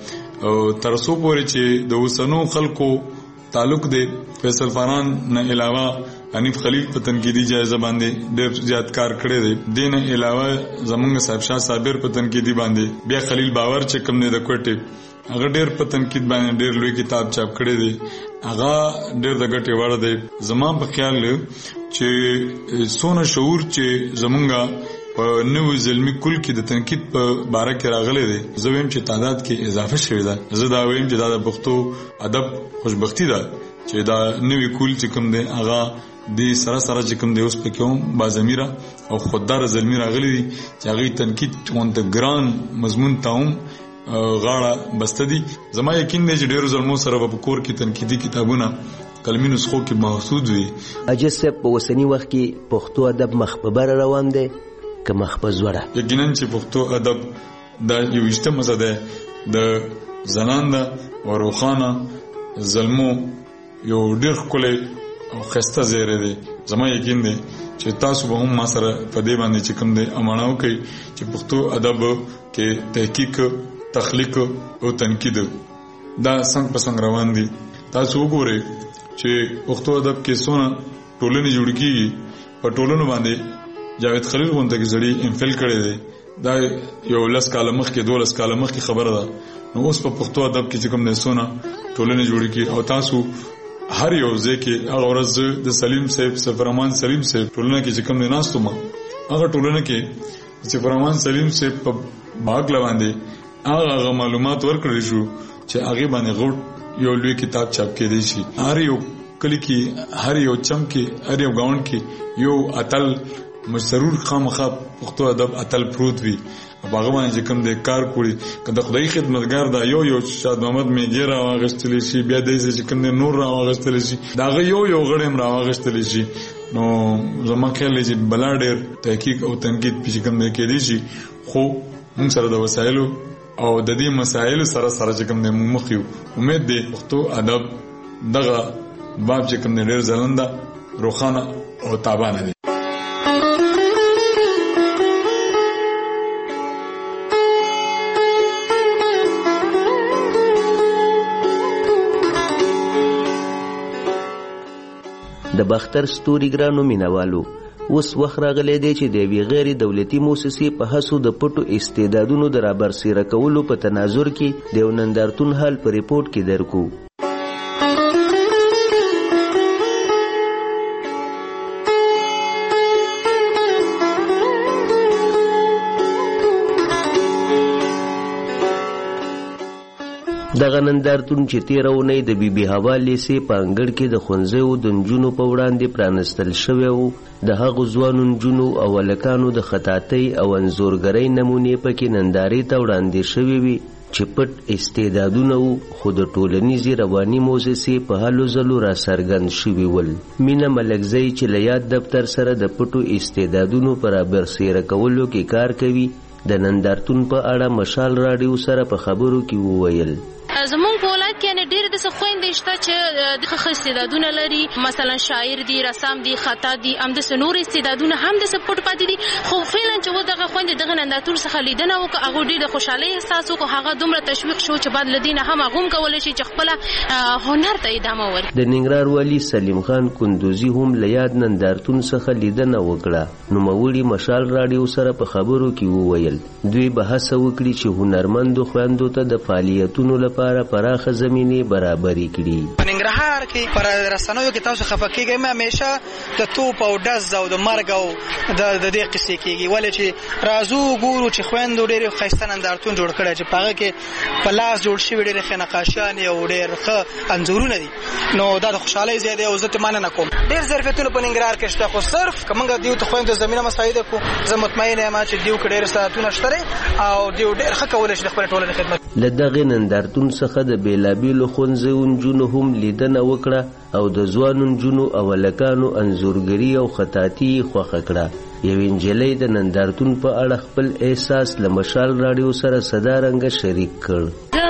ترسو پورې چې د وسنو خلکو تعلق دی فیصل فاران نه علاوه حنیف خلیل په تنقیدی جایزه باندې ډېر زیات کار کړی دی. دینه علاوه زمونږ صاحب شاه صابر په تنقیدی باندې بیا خلیل باور چې کوم نه د کوټه هغه ډېر په تنقید باندې ډېر لوی کتاب چاپ کړی دی. هغه ډېر د ګټې وړ دی. زما په خیال چې سونه شعور چې زمونږ په نوې ظلمي کل کې د تنقید په باره کې راغلی دی زه ویم چې تعداد کې اضافه شوې ده. زه دا ویم چې دا د پښتو ادب خوشبختی ده چې دا نوې کل چې کوم دی هغه د سره چې کوم دی اوس په کوم بازمیره او خوددار ظلمي راغلی دي چې هغه تنقید اون د ګران مضمون تاوم غاړه بسته دي. زما یقین دی چې ډېر ظلمو سره په کور کې تنقیدي کتابونه کلمي نسخو کې محسوس وي. اجازه په وسنی وخت کې پښتو ادب مخ په بر روان دی که مخ په زوړه. یقینا چې پښتو ادب دا یو اجتماع ده د زنانده او روخانه ظلمو یو ډېر ښکلی او ښایسته ځای دی. زما یقین دی چې تاسو به هم ما سره په دې باندې چې کوم دی امانه وکړئ چې پښتو ادب کې تحقیق تخلیق او تنقید دا څنګه په څنګه روان دي. تاسو وګورئ چې پښتو ادب کې څونه ټولنې جوړ کیږي. په ټولنو باندې جاوید خلیل غونډه کې زړی انفل کړی دی. دا یو 10 کال مخکې 12 کال مخکې خبره ده. نو اوس په پښتو ادب کې چې کوم نه څونه ټولنې جوړ کیږي او تاسو هر یو ځکه هغه ورځ د سلیم صاحب سفرمان سلیم صاحب ټولنه کې چې کوم نه ناستو ما هغه ټولنه کې سفرمان سلیم صاحب په باغ لواندې هغه معلومات ورکړل شو چې هغه باندې غوړ یو لوی کتاب چاپ کړي شي. هر یو کلی کې هر یو چم کې هر یو گاوند کې یو اتل مشرور خامخا پښتو ادب اتل پروت وي. هغه باندې کوم د کار کوي کله خدای خدمتګار دا یو شاد محمد میګر راغستل شي بیا د دې کوم نور راغستل شي دا یو غړم راغستل شي. نو زما خیال دی چې بلا ډېر تحقیق او تنقید په کوم نه کې دي شي خو موږ سره د وسایلو او د دې مسایلو سره چې کوم نه مخ یو امید دی پښتو ادب دغه باب چې کوم نه ډېر ځلنده روخانه او تابانه دي. د باختر ستوري ګرانو مینوالو اوس وخت راغلی دی چې د یوې غیر دولتي موسسې په هڅو د پټو استعدادونو د رابرسېره کولو په تناظر کې د یو نندارتون حال په ریپورټ کې درکو. دغه نندارتون چې تیره اونۍ د بیبي هوا لیسې په انګړ کې د ښوونځیو د نجونو په وړاندې پرانستل شوی و د هغو ځوانو نجونو او هلکانو د خطاطۍ او انځورګرۍ نمونې پکې نندارې ته وړاندې شوې وي چې پټ استعدادونه وو خو د ټولنیزې رواني موسسې په هلو ځلو راڅرګند شوي ول. مینه ملکزی چې له یاد دفتر سره د پټو استعدادونو په رابرسېره کولو کې کار کوي د نندارتون په اړه مشال راډیو سره په خبرو کې وویل. زمونږ په ولایت کې نه ډېر داسې خویندې شته چې د ښه استعدادونه لري، مثلا شاعر دي، رسام دي، خطاط دي، همداسې نور استعدادونه هم داسې پټ پاتې دي. خو فعلا چې دغه خویندې دغه نندارتون څخه لیدنه وکړه هغوی ډېر د خوشحالۍ احساس وکړو. هغه دومره تشویق شو چې بعد له دې نه هم هغه هم کولی شي چې خپله هنر ته ادامه ورکړي. د ننګرهار والي سلیم خان کندوزي هم له یاد نندارتون څخه لیدنه وکړه. نوموړي مشال راډیو سره په خبرو کې وویل دوی به هڅه وکړي چې هنرمندو خویندو ته د فعالیتونو لپاره پراخه زمینې برابرې کړي. په ننګرهار کې پر رسنیو کې تاسو خفه کېږئ همیشه د توپ او ډز او د مرګ او د دې قصې کېږي ولې چې راځو ګورو چې خویندو ډېرې ښایسته نندارتون جوړ کړی چې په هغه کې په لاس جوړ شوي ډېرې ښې نقاشیانې او ډېر ښه انځورونه دي. نو دا د خوشحالۍ ځای دی او زه مننه کوم. ډېر ظرفیتونه په ننګرهار کې شته خو صرف که موږ دیو ته خویندو زمینه مساعده کړو زه مطمئن یم چې دیو کې ډېر استعدادونه شته او دیو ډېر ښه کولی شي د خپلې ټولنې خدمت. له دغې نندارتون څخه د بېلابېلو ښوونځیو نجونو هم لیدنه وکړه او د ځوانو نجونو او هلکانو انځورګري او خطاطي یې خوښه کړه. یوې نجلۍ د نندارتون په اړه خپل احساس له مشال راډیو سره صدارنګه شریک کړ. زه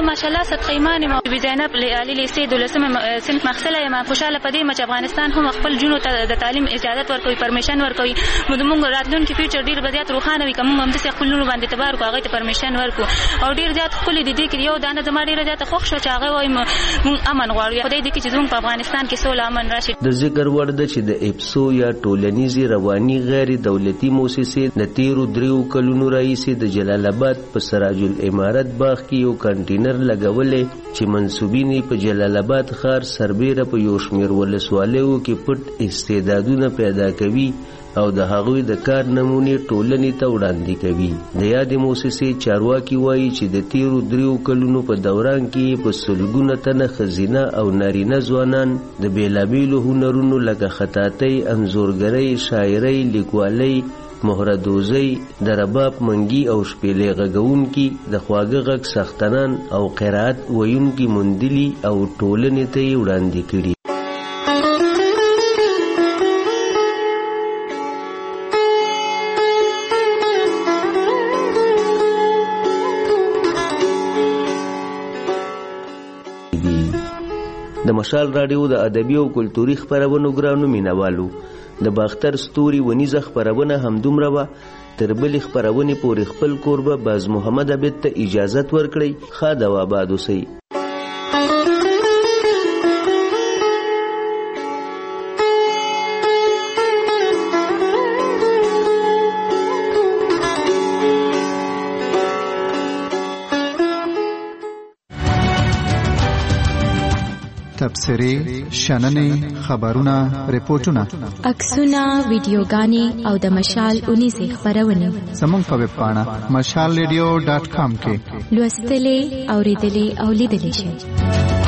ماشاءالله صدقه ایمان ما بي زینب علي لیسې دولسمه صنف محصله یم. خوشاله پدې چې افغانستان هم خپل جنو ته د تعلیم اجازه ورکوي، پرمیشن ورکوي. موږ راتلونکي فیوچر ډیر بزیات روښانه وي کوم هم د خپلونو باندې اعتبار کو هغه ته پرمیشن ورکو او ډیر زیات خپل د دې کې یو دانه زما ډیر زیات خوښ شو چې هغه وايي موږ امن غواړو. خدای دې کې چې زموږ په افغانستان کې سوله امن راشي. د ذکر وړ ده چې د اپسو یا ټولنیزې رواني غیر دولتي موسسې د تیرو 3 کلونو راهیسې د جلال آباد په سراج الامارت باغ کې یو کنټینر لګولې چې منسوبین په جلال آباد ښار سربیره په یو شمېر ولسوالیو کې پټ استعدادونه پیدا کوي او د هغوی د کار نمونې ټولنې ته وړاندې کوي. د یادې موسسې چارواکي وایي چې د تیرو 3 کلونو په دوران کې په سلګونه تنه ښځینه او نارینه ځوانان د بیلابیلو هنرونو لکه خطاطۍ، انځورګرۍ، شاعرۍ، لیکوالۍ، مهردوزۍ، د رباب منګي او شپېلې غږونکي، د خواږه غږ سختنان او قرائت ویونکي موندلي او ټولنې ته یې وړاندې کړي. د مشال رادیو د ادبي او کلتوري خبرونو ګرانو مینوالو، د باختر ستوري ونیزه خبرونه همدومره وه. تر بلې خبرونې پورې خپل کوربه باز محمد عبید ته اجازت ورکړئ. ښاد او آباد اوسئ. تبصرې، شننې، خبرونه، ریپورتونه، عکسونه، ویډیوګانې او د مشال اونیزې خبرونه زموږ په ویب پاڼه mashalradio.com کې لوستلې، اوریدلې او لیدلې شئ.